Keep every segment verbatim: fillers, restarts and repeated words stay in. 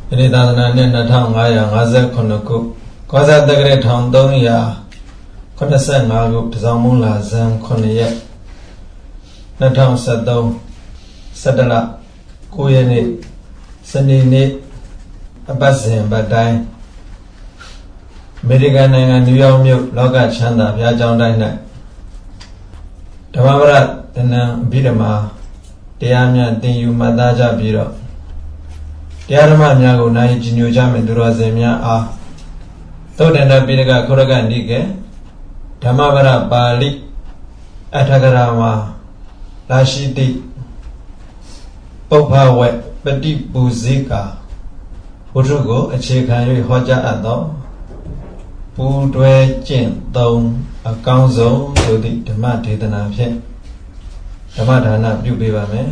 ini tanah ni natang ngaya ngazek konoku kaza tegre thang dong ya kona sen ngagu tzamun la zan konye natang sadong sadala kuye ni seni ni abasen badai Americaနိုင်ငံနယူးယောက်မြို့လောကချမ်းသာဘုရားကျောင်းတိုင်း၌ဓမ္မပဒတဏ္ဍအဘိဓမ္မာတရားများသင်ယူမှတ်သားကြပြီးတော့တရားဓမ္မများကိုနိုင်ကြည်ညိုကြမယ်သူတော်စင်များအားသုတ်တန္တပိဋကခောရကနိကေဓမ္မပဒပါဠိအထကရာမှာလာရှိတိပုပ္ပဝေပฏิပူဇိကာဝတ္ထုကိုအခြေခံ၍ဟောကြားအပ်သောပူတွဲကျင့်သုံးအကောင်းဆုံးဆိုသည့်ဓမ္မဒေသနာဖြင့်ဓမ္မဒါနပြုပေးပါမယ်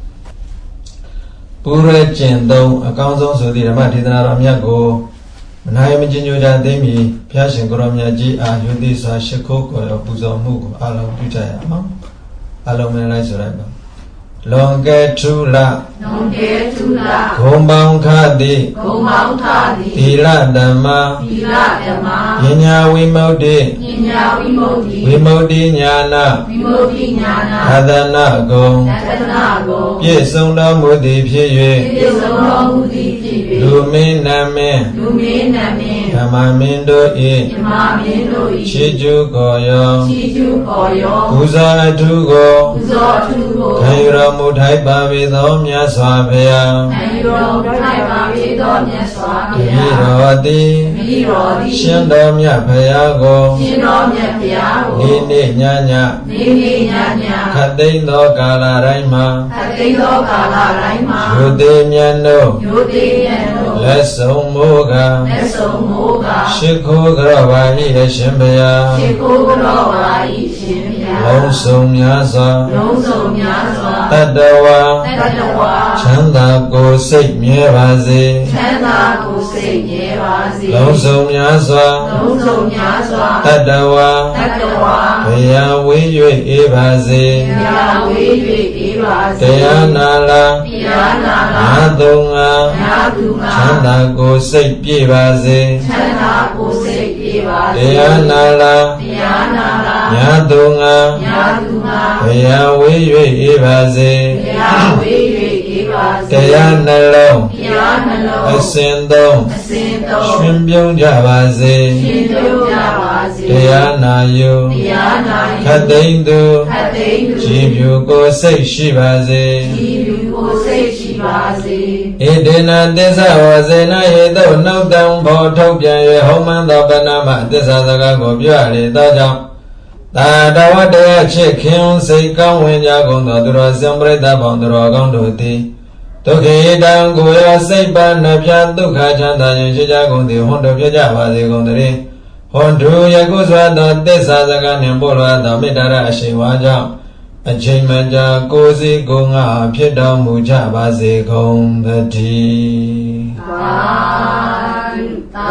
ပူတွဲကျင့်သုံးအကောင်းဆုံးဆိုသည့်ဓမ္မဒေသနာတော်မြတ်ကိုမနာယမကျင်ညိုကြသိမည်ဘုရားရှင်ကိုရောမြတ်ကြီးအားယုတိစွာရှိခိုးကိုယ်တော်ပူဇော်မှုကိုအလုံးပြုကြရအောင်အလုံးမလိုက်ဆိုလိုက်ပါလွန်ကဲထူလာလွန်ကဲထူလာဂုံပေါင်းခသည်ဂုံပေါင်းခသည်သီလဓမ္မသီလဓမ္မပညာဝိမု ക്തി ပညာဝိမု ക്തി ဝိမု ക്തി ညာနာဝိမု ക്തി ညာနာသဒနာဂုံသဒနာဂုံပြည့်စုံတော်မူသည်ဖြစ်၍ပြည့်စုံတော်မူသည်ဖြစ်၍လူမင်းနာမင်းလူမင်းနာမင်းဓမ္မမင်းတို့၏ဓမ္မမင်းတို့၏ခြေကျူးကိုရောခြေကျူးကိုရောပူဇော်အထုကိုပူဇော်အထုကိုခံယူတော်မူထိုက်ပါပေသောမြတ်စွာဘုရားခံယူတော်မူထိုက်ပါပေသောမြတ်စွာဘုရားမိတော်သည်မိတော်သည်ရှင်တော်မြတ်ဘုရားကိုရှင်တော်မြတ်ဘုရားကိုနေ့နေ့ညညနေ့နေ့ညညခတ်သိမ်းသောကာလတိုင်းမှာခတ်သိမ်းသောကာလတိုင်းမှာယုတိမြတ်တို့ယုတိမြတ်တို့လက်ဆုံးမိုးကလက်ဆုံးမိုးကရှိခိုးကြောပါ၏ရှင်ဘုရားရှိခိုးကြောပါ၏ရှင်ဘုရားလုံးစုံများစွာလုံးစုံများစွာတတဝါတတဝါချမ်းသာကိုယ်စိတ်မြဲပါစေချမ်းသာကိုယ်စိတ်မြဲပါစေလုံးစုံများစွာလုံးစုံများစွာတတဝါတတဝါဘုရားဝေး၍အေးပါစေဘုရားဝေး၍အေးပါစေတရားနာလားတရားနာလားငါသုံးငါငါသူငါချမ်းသာကိုယ်စိတ်ပြည့်ပါစေချမ်းသာကိုယ်စိတ်ပြည့်ပါစေတရားနာလားတရားနာလားညာသုံးငါညာသူငါဘုရားဝေး၍အေးပါစေတရားဝေး၍အေးပါစေတရားနှလုံးတရားနှလုံးအစဉ်သုံးအစဉ်သုံးရှင်ပြုံးကြပါစေရှင်ပြုံးကြပါစေတရားနာယုတရားနာယုခတ်သိမ်းသူခတ်သိမ်းသူကြည်ဖြူကိုယ်စိတ်ရှိပါစေကြည်ဖြူကိုယ်စိတ်ရှိပါစေဣဒေနသစ္စာဝဇေနဟေတုနှုတ်တံဘောထုတ်ပြန်၍ဟောမှန်သောပဏမသစ္စာစကားကိုပြောရလေသောကြောင့်သာတဝတ္တရချစ်ခင်စိတ်ကောင်းဝင်ကြကုန်သောသူတော်စံပရိသတ်ပေါင်းသူတော်ကောင်းတို့သည်ဒုက္ခေတံကိုယ်ရောစိတ်ပါနှပြဒုက္ခချမ်းသာခြင်းရှိကြကုန်သည်ဟွန်တို့ပြကြပါစေကုန်တည်းဟွန်တို့ယခုစွာသောသစ္စာစကားနှင့်ပို့လွှာသောမေတ္တာရအရှိန်ဝါကြောင့်အချိန်မကြာကိုယ်စီကိုယ်ငါဖြစ်တော်မူကြပါစေကုန်သတည်းသာသာ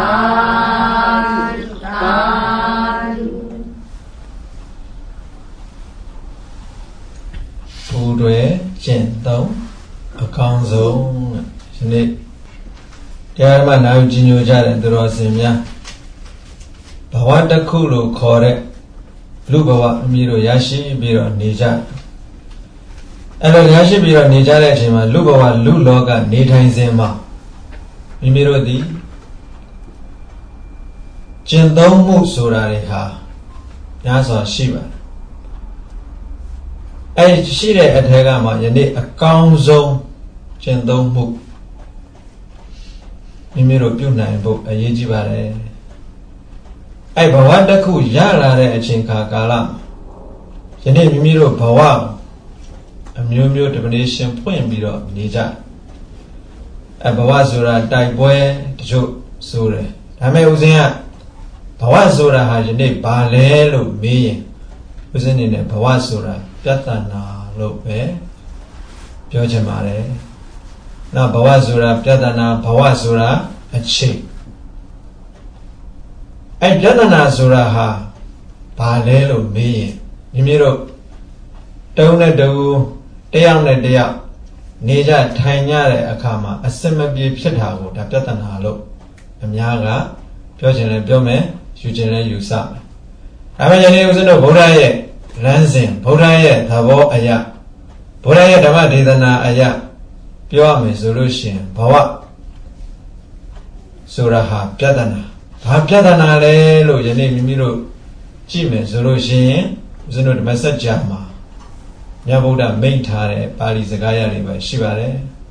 သာပူတွဲကျင့်သုံးအကောင်းဆုံးယနေ့တရားဓမ္မနာယူကြည်ညိုကြတဲ့သူတော်စင်များဘဝတစ်ခုလို့ခေါ်တဲ့လူဘဝအမိတို့ရရှိပြီးတော့နေကြအဲ့လိုရရှိပြီးတော့နေကြတဲ့အချိန်မှာလူဘဝလူလောကနေထိုင်စဉ်မှာမိမိတို့ဒီကျင့်သုံးမှုဆိုတာတွေဟာများစွာရှိပါတယ်အဲ့ရှိတဲ့အထက်ကမှယနေ့အကောင်းဆုံးကျင့်သုံးမှုမိမိတို့ပြုနိုင်ဖို့အရေးကြီးပါတယ်အဲ့ဘဝတစ်ခုရလာတဲ့အချိန်ခါကာလယနေ့မိမိတို့ဘဝအမျိုးမျိုး definition ဖွင့်ပြီးတော့နေကြအဲ့ဘဝဆိုတာတိုက်ပွဲတချို့ဆိုတယ်ဒါပေမဲ့ဦးဇင်းကဘဝဆိုတာဟာယနေ့ဘာလဲလို့မေးရင်ဦးဇင်းနေနဲ့ဘဝဆိုတာပြဿနာလို့ပဲပြောချင်ပါတယ်နောက်ဘဝဆိုတာပြဿနာဘဝဆိုတာအချိန်အဲ့ပြဿနာဆိုတာဟာဘာလဲလို့မေးရင်မိမိတို့တုံးနဲ့တူတယောက်နဲ့တယောက်နေကြထိုင်ကြတဲ့အခါမှာအစမပြေဖြစ်တာကိုဒါပြဿနာလို့အများကပြောချင်တယ်ပြောမယ်ယူချင်တယ်ယူဆမယ်ဒါပေမဲ့ယနေ့ဦးဇင်းတို့ဗုဒ္ဓရဲ့လမ်းစဉ်ဗုဒ္ဓရဲ့သဘောအရာဗုဒ္ဓရဲ့ဓမ္မဒေသနာအရာပြောရမယ်ဆိုလို့ရှိရင်ဘဝဆိုတာဟာပြဿနာဘာပြဿနာလဲလို့ယနေ့မိမိတို့ကြည့်မယ်ဆိုလို့ရှိရင်ဦးဇင်းတို့ဓမ္မစကြာမှာမြတ်ဗုဒ္ဓမိန့်ထားတဲ့ပါဠိစကားရတွေပဲရှိပါတယ်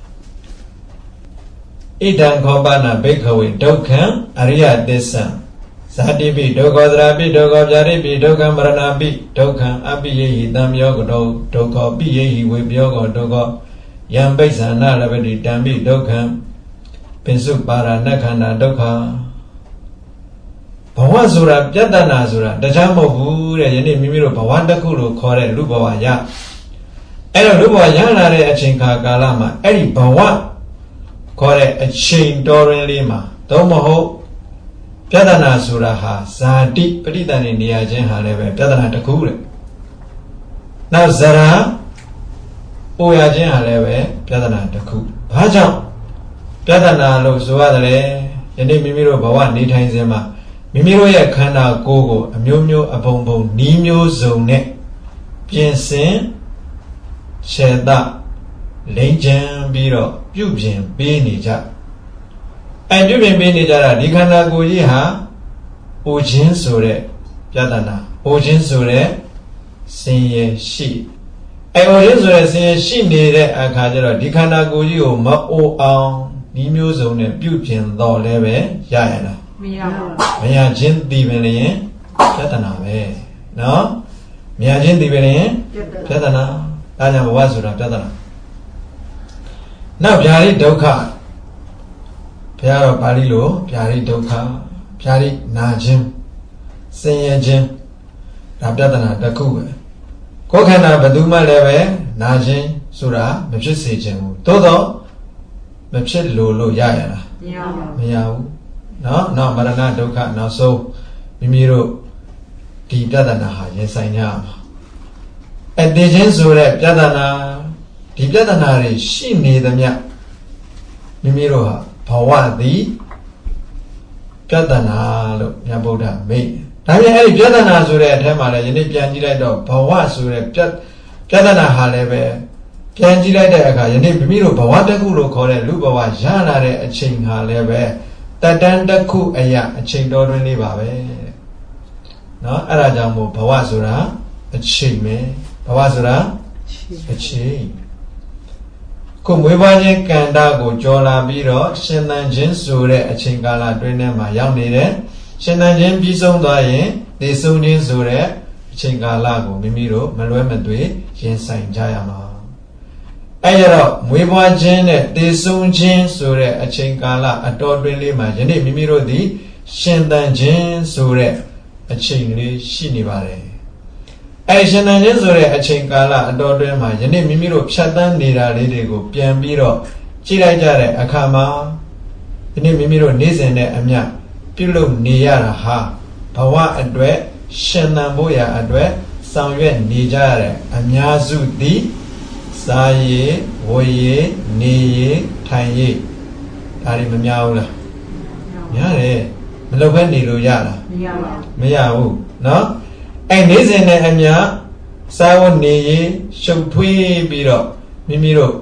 ဣဒံခောပနာဘိက္ခဝေဒုက္ခံအရိယသစ္ဆံဇာတိပိဒုက္ခသရာပိဒုက္ခဗျာတိပိဒုက္ခမရဏပိဒုက္ခံအပိယေဟိတံယောကတောဒုက္ခပိယေဟိဝေပြောကောဒုက္ခယံပိဿာနလပတိတံပိဒုက္ခံပင်စုပါရဏခန္ဓာဒုက္ခဘဝဆိုတာပြဿနာဆိုတာတခြားမဟုတ်ဘူးတဲ့ယနေ့မိမိတို့ဘဝတစ်ခုလို့ခေါ်တဲ့လူဘဝရအဲ့တော့လူဘဝရလာတဲ့အချိန်ခါကာလမှာအဲ့ဒီဘဝခေါ်တဲ့အချိန်တော်ရင်းလေးမှာသို့မဟုတ်ပြဿနာဆိုတာဟာဇာတိပဋိသန္ဓေနေရာချင်းဟာလည်းပဲပြဿနာတစ်ခုတဲ့နောက်ဇရာအိုရခြင်းဟာလည်းပဲပြဿနာတစ်ခုဘာကြောင့်ပြဿနာလို့ဆိုရတယ်ယနေ့မိမိတို့ဘဝနေထိုင်ခြင်းမှာမိမိတို့ရဲ့ခန္ဓာကိုယ်ကိုအမျိုးမျိုးအပုံပုံနီးမျိုးစုံနဲ့ပြင်ဆင်ခြေတလိမ့်ချမ်းပြီးတော့ပြုပြင်ပေးနေကြအဲပြုပြင်ပေးနေကြတာဒီခန္ဓာကိုယ်ကြီးဟာအိုခြင်းဆိုတဲ့ပြဿနာအိုခြင်းဆိုတဲ့ဆင်းရဲရှိအဲအိုခြင်းဆိုတဲ့ဆင်းရဲရှိနေတဲ့အခါကျတော့ဒီခန္ဓာကိုယ်ကြီးကိုမအိုအောင်ဒီမျိုးစုံနဲ့ပြုပြင်တော့လည်းပဲရရလားမရဘူးမရခြင်းတည်ပင်လျင်ပြဿနာပဲနော်မရခြင်းတည်ပင်လျင်ပြဿနာဒါကြောင့်ဘဝဆိုတာပြဿနာနောက်ဗျာတိဒုက္ခဘုရားတော်ပါဠိလိုဗျာတိဒုက္ခဗျာတိနာခြင်းဆင်းရဲခြင်းဒါပြဿနာတစ်ခုပဲကိုယ်ခန္ဓာဘယ်သူမှလည်းပဲနာခြင်းဆိုတာမဖြစ်စေခြင်းဘူးသို့တော့မဖြစ်လို့လို့ရရလားမရပါဘူးမရဘူးနော်နောက်မရဏဒုက္ခနောက်ဆုံးမိမိတို့ဒီပြဿနာဟာရင်ဆိုင်ကြရမှာအတည်ခြင်းဆိုတဲ့ပြဿနာဒီပြဿနာတွေရှိနေသမျှမိမိတို့ဟာဘဝသည်ပြဿနာလို့မြတ်ဗုဒ္ဓမိတ်ဒါပြန်အဲ့ဒီပြဿနာဆိုတဲ့အထက်မှာလည်းယနေ့ပြန်ကြည့်လိုက်တော့ဘဝဆိုတဲ့ပြပြဿနာဟာလည်းပဲပြန်ကြည့်လိုက်တဲ့အခါယနေ့မိမိတို့ဘဝတစ်ခုလို့ခေါ်တဲ့လူဘဝရလာတဲ့အချိန်ဟာလည်းပဲတတန်းတစ်ခုအရာအချိန်တော်တွင်းလေးပါပဲเนาะအဲ့ဒါကြောင့်မို့ဘဝဆိုတာအချိန်ပဲဘဝဆိုတာအချိန်ကိုမွေးဖွားခြင်းကံတာကိုကြော်လာပြီးတော့ရှင်သန်ခြင်းဆိုတဲ့အချိန်ကာလတွင်းထဲမှာရောက်နေတယ်ရှင်သန်ခြင်းပြီးဆုံးသွားရင်သေဆုံးခြင်းဆိုတဲ့အချိန်ကာလကိုမိမိတို့မလွဲမသွေရင်ဆိုင်ကြရမှာအဲ့ရတော့မွေးဖွားခြင်းနဲ့သေဆုံးခြင်းဆိုတဲ့အချိန်ကာလအတော်တွင်းလေးမှာယနေ့မိမိတို့သည်ရှင်သန်ခြင်းဆိုတဲ့အချိန်လေးရှိနေပါတယ်အဲ့ရှင်သန်ခြင်းဆိုတဲ့အချိန်ကာလအတော်တွင်းမှာယနေ့မိမိတို့ဖြတ်သန်းနေတာလေးတွေကိုပြန်ပြီးတော့ကြည့်လိုက်ကြတဲ့အခါမှာယနေ့မိမိတို့နေ့စဉ်နဲ့အမျှပြုလုပ်နေရတာဟာဘဝအတွက်ရှင်သန်ဖို့ရာအတွက်ဆောင်ရွက်နေကြရတဲ့အများစုသည်စားရည်ဝေရည်နေရည်ထိုင်ရည်ဒါတွေမများဘူးလားများတယ်မလုပ်ဘဲနေလို့ရလားမရပါဘူးမရဘူးเนาะအဲ့နေ့စဉ်နဲ့အမျှစာဝတ်နေရည်ရှုပ်ထွေးပြီးတော့မိမိတို့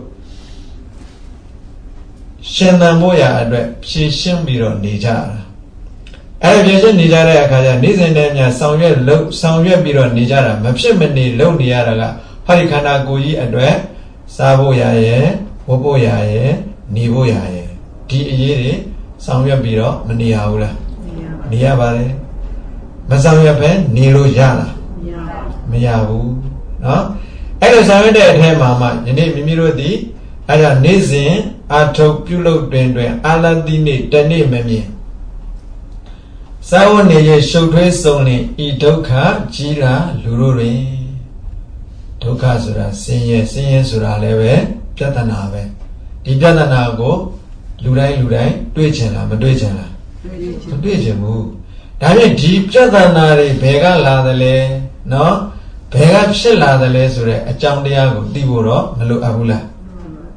ရှင်သန်ဖို့ရာအတွက်ဖြည့်ရှင်းပြီးတော့နေကြတာအဲ့ဒါဖြည့်ရှင်းနေကြတဲ့အခါကျနေ့စဉ်နဲ့အမျှဆောင်ရွက်လုပ်ဆောင်ရွက်ပြီးတော့နေကြတာမဖြစ်မနေလုပ်နေရတာကဟောဒီခန္ဓာကိုယ်ကြီးအတွက်စားဖို့ရာရဲ့ဝတ်ဖို့ရာရဲ့နေဖို့ရာရဲ့ဒီအရေးတွေဆောင်ရွက်ပြီးတော့မနေရဘူးလားနေရပါလေမဆောင်ရွက်ပဲနေလို့ရလားမရဘူးเนาะအဲ့လိုဆောင်ရွက်တဲ့အထဲမှာမှယနေ့မိမိတို့ဒီအဲ့ဒါနေ့စဉ်အာထုတ်ပြုလုပ်တွင်တွင်အာလတိနေ့တနေ့မမြင်စာဝတ်နေရရှုပ်ထွေးဆုံးလင်ဤဒုက္ခကြီးတာလူတို့တွင်ဒုက္ခဆိုတာဆင်းရဲဆင်းရဲဆိုတာလည်းပဲပြဿနာပဲဒီပြဿနာကိုလူတိုင်းလူတိုင်းတွေ့ချင်လားမတွေ့ချင်လားမတွေ့ချင်ဘူးဒါဖြင့်ဒီပြဿနာတွေဘယ်ကလာသလဲเนาะဘယ်ကဖြစ်လာသလဲဆိုတဲ့အကြောင်းတရားကိုသိဖို့တော့မလိုအပ်ဘူးလား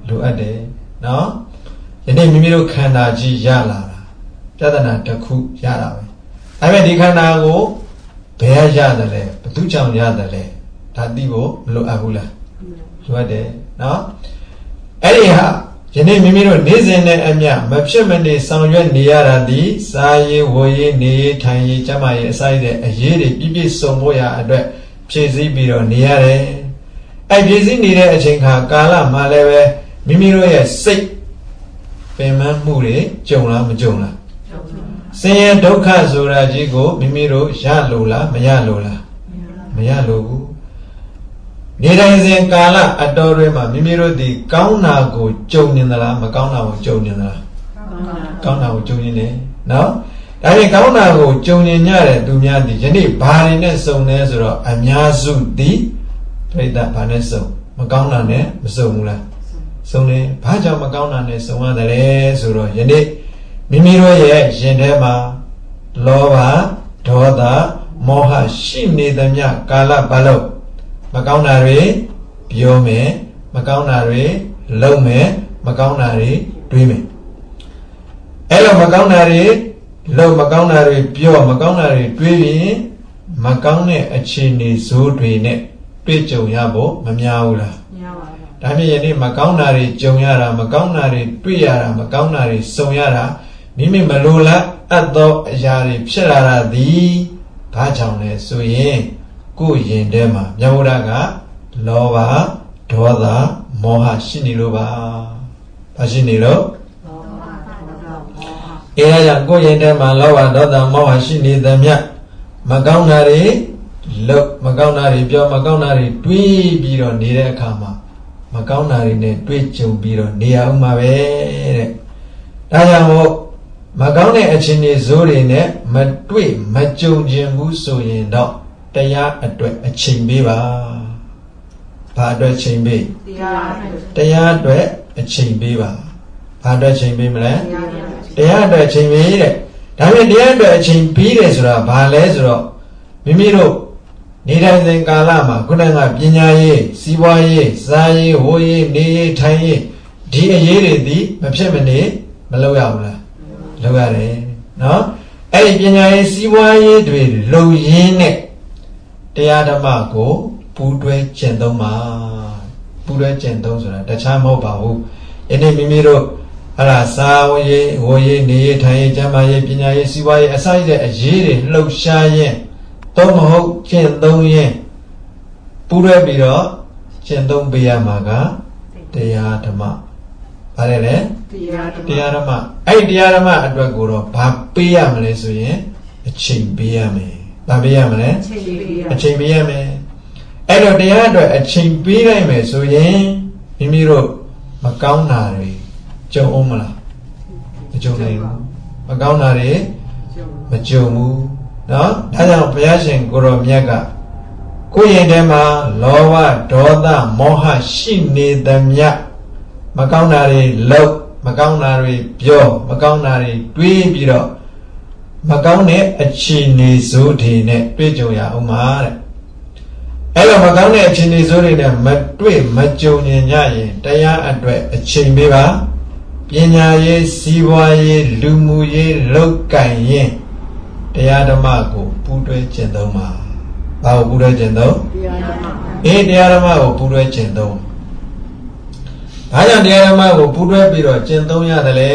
လိုအပ်တယ်နော်ယနေ့မိမိတို့ခန္ဓာကြီးရလာတာပြဿနာတစ်ခုရတာပဲအဲ့မဲ့ဒီခန္ဓာကိုဘယ်ရတယ်လဲဘသူကြောင့်ရတယ်လဲဒါသိဖို့မလိုအပ်ဘူးလားလိုအပ်တယ်နော်အဲ့ဒီဟာယနေ့မိမိတို့နေ့စဉ်နဲ့အမျှမဖြစ်မနေဆောင်ရွက်နေရတာဒီစားရေးဝယ်ရေးနေရေးထိုင်ရေးကျန်းမာရေးအစိုက်တဲ့အရေးတွေပြည့်ပြည့်စုံဖို့ရအတွက်ဖြည့်ဆည်းပြီးတော့နေရတယ်အဲ့ဖြည့်ဆည်းနေတဲ့အချိန်ခါကာလမှာလည်းပဲမိမိတို့ရဲ့စိတ်ပင်ပန်းမှုတွေကြုံလားမကြုံလားဆင်းရဲဒုက္ခဆိုတာကြီးကိုမိမိတို့ရလို့လားမရလို့လားမရလို့ဘူးနေတိုင်းစဉ်ကာလအတော်တွေမှာမိမိတို့ဒီကောင်းတာကိုကြုံနေသလားမကောင်းတာကိုကြုံနေသလားကောင်းတာကိုကြုံနေတယ်နော်ဒါပြင်ကောင်းတာကိုကြုံနေကြတဲ့သူများဒီယနေ့ဘာတွေနဲ့စုံလဲဆိုတော့အများစုဒီပြိတ္တဘာနဲ့စုံမကောင်းတာနဲ့မစုံဘူးလားစုံတယ်ဘာကြောင့်မကောင်းတာနဲ့စုံရတယ်လဲဆိုတော့ယနေ့မိမိတို့ရဲ့ရင်ထဲမှာလောဘဒေါသမောဟရှိနေသမျှကာလပတ်လုံးမကောင်းတာတွေပြောမယ်မကောင်းတာတွေလုပ်မယ်မကောင်းတာတွေတွေးမယ်အဲ့လိုမကောင်းတာတွေလုပ်မကောင်းတာတွေပြောမကောင်းတာတွေတွေးပြီးမကောင်းတဲ့အခြေအနေဇိုးတွေနဲ့တွေ့ကြုံရဖို့မများဘူးလားမများပါဘူးဒါဖြင့်ယနေ့မကောင်းတာတွေကြုံရတာမကောင်းတာတွေတွေ့ရတာမကောင်းတာတွေစုံရတာမိမိမလိုလားအပ်သောအရာတွေဖြစ်လာတာသည်ဘာကြောင့်လဲဆိုရင်ကိုယ်ရင်ထဲမှာမြတ်ဗုဒ္ဓကလောဘဒေါသမောဟရှိနေလို့ပါဘာရှိနေလို့လောဘဒေါသမောဟအဲဒါကြောင့်ကိုယ်ရင်ထဲမှာလောဘဒေါသမောဟရှိနေသမျှမကောင်းတာတွေလုပ်မကောင်းတာတွေပြောမကောင်းတာတွေတွေးပြီးတော့နေတဲ့အခါမှာမကောင်းတာတွေနဲ့တွေးကြုံပြီးတော့နေရအောင်ပါပဲတဲ့ဒါကြောင့်မို့မကောင်းတဲ့အခြေအနေဇိုးတွေနဲ့မတွေ့မကြုံခြင်းဘူးဆိုရင်တော့တရားအတွက်အချိန်ပေးပါဘာအတွက်ချိန်ပေးတရားတရားအတွက်အချိန်ပေးပါဘာအတွက်ချိန်ပေးမလဲတရားအတွက်အချိန်ပေးတဲ့ဒါပေမဲ့တရားအတွက်အချိန်ပေးတယ်ဆိုတာဘာလဲဆိုတော့မိမိတို့နေတိုင်းစဉ်ကာလမှာခုနကပညာရေးစီးပွားရေးစားရေးဝတ်ရေးနေရေးထိုင်ရေးဒီအရေးတွေဒီမဖြစ်မနေမလုပ်ရဘူးလားလုပ်ရတယ်နော်အဲ့ဒီပညာရေးစီးပွားရေးတွေလုံရင်းနဲ့တရားဓမ္မကိုပူးတွဲကျင့်သုံးပါပူးတွဲကျင့်သုံးဆိုတာတခြားမဟုတ်ပါဘူးယနေ့မိမိတို့အဲ့ဒါစာဝရေးဝရေးနေရေးထိုင်ရေးကျမ်းမာရေးပညာရေးစီးပွားရေးအစရှိတဲ့အရေးတွေလှုပ်ရှားရင်သုံးမဟုတ်ကျင့်သုံးရင်ပူးတွဲပြီးတော့ကျင့်သုံးပေးရမှာကတရားဓမ္မဘာလဲလဲတရားဓမ္မအဲ့ဒီတရားဓမ္မအတွက်ကိုတော့ဘာပေးရမလဲဆိုရင်အချိန်ပေးရမယ်ဘာပေးရမလဲအချိန်ပေးရမယ်အဲ့တော့တရားအတွက်အချိန်ပေးနိုင်မယ်ဆိုရင်မိမိတို့မကောင်းတာတွေကြုံအောင်မလားမကြုံနိုင်ဘူးမကောင်းတာတွေမကြုံဘူးနော်ဒါကြောင့်ဘုရားရှင်ကိုရောမြတ်ကကိုယ်ရင်ထဲမှာလောဘဒေါသမောဟရှိနေသမျှမကောင်းတာတွေလုပ်မကောင်းတာတွေပြောမကောင်းတာတွေတွေးပြီးတော့မကောင်းတဲ့အခြေအနေစိုးတွေနဲ့တွေ့ကြုံရအောင်ပါတဲ့အဲ့လိုမကောင်းတဲ့အခြေအနေစိုးတွေနဲ့မတွေ့မကြုံရင်ညရင်တရားအတွက်အချိန်ပေးပါပညာရေးစီးပွားရေးလူမှုရေးလောက်ကံရင်တရားဓမ္မကိုပူးတွဲကျင့်သုံးပါဘာကိုပူးတွဲကျင့်သုံးတရားဓမ္မအေးတရားဓမ္မကိုပူးတွဲကျင့်သုံးဘာကြောင့်တရားဓမ္မကိုပူးတွဲပြီးတော့ကျင့်သုံးရတယ်လဲ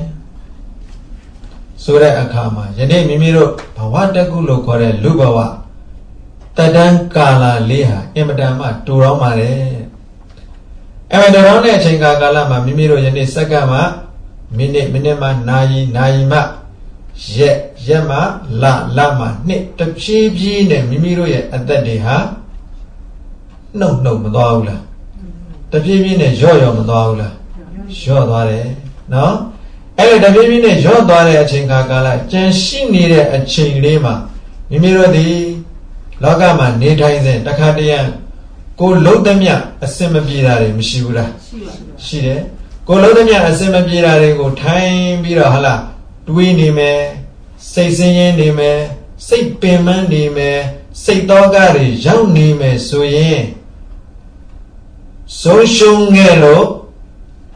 ဆိုတဲ့အခါမှာယနေ့မိမိတို့ဘဝတကုလို့ခေါ်တဲ့လူဘဝတတန်းကာလလေးဟာအင်မတန်မှတူတော်ပါတယ်အဲ့မတူတော်တဲ့အချိန်ကာလမှာမိမိတို့ယနေ့စက္ကန့်မှာမိနစ်မိနစ်မှနာရီနာရီမှရက်ရက်မှလလမှနှစ်တဖြည်းဖြည်းနဲ့မိမိတို့ရဲ့အသက်တွေဟာနှုတ်နှုတ်မသွားဘူးလားတဖြည်းဖြည်းနဲ့ရော့ရော့မသွားဘူးလားရော့သွားတယ်နော်အဲ့လိုတဖြည်းဖြည်းနဲ့ရော့သွားတဲ့အချိန်ခါကာလကြံရှိနေတဲ့အချိန်လေးမှာမိမိတို့ဒီလောကမှာနေထိုင်စဉ်တခါတည်းရန်ကိုလုံးသမျှအစင်မပြေတာတွေမရှိဘူးလားရှိပါဘူးရှိတယ်ကိုလုံးသမျှအစင်မပြေတာတွေကိုထိုင်ပြီးတော့ဟာလားတွေးနေမယ်စိတ်ဆင်းရဲနေမယ်စိတ်ပင်ပန်းနေမယ်စိတ်သောကတွေရောက်နေမယ်ဆိုရင်ဆုံးရှုံးခဲ့လို့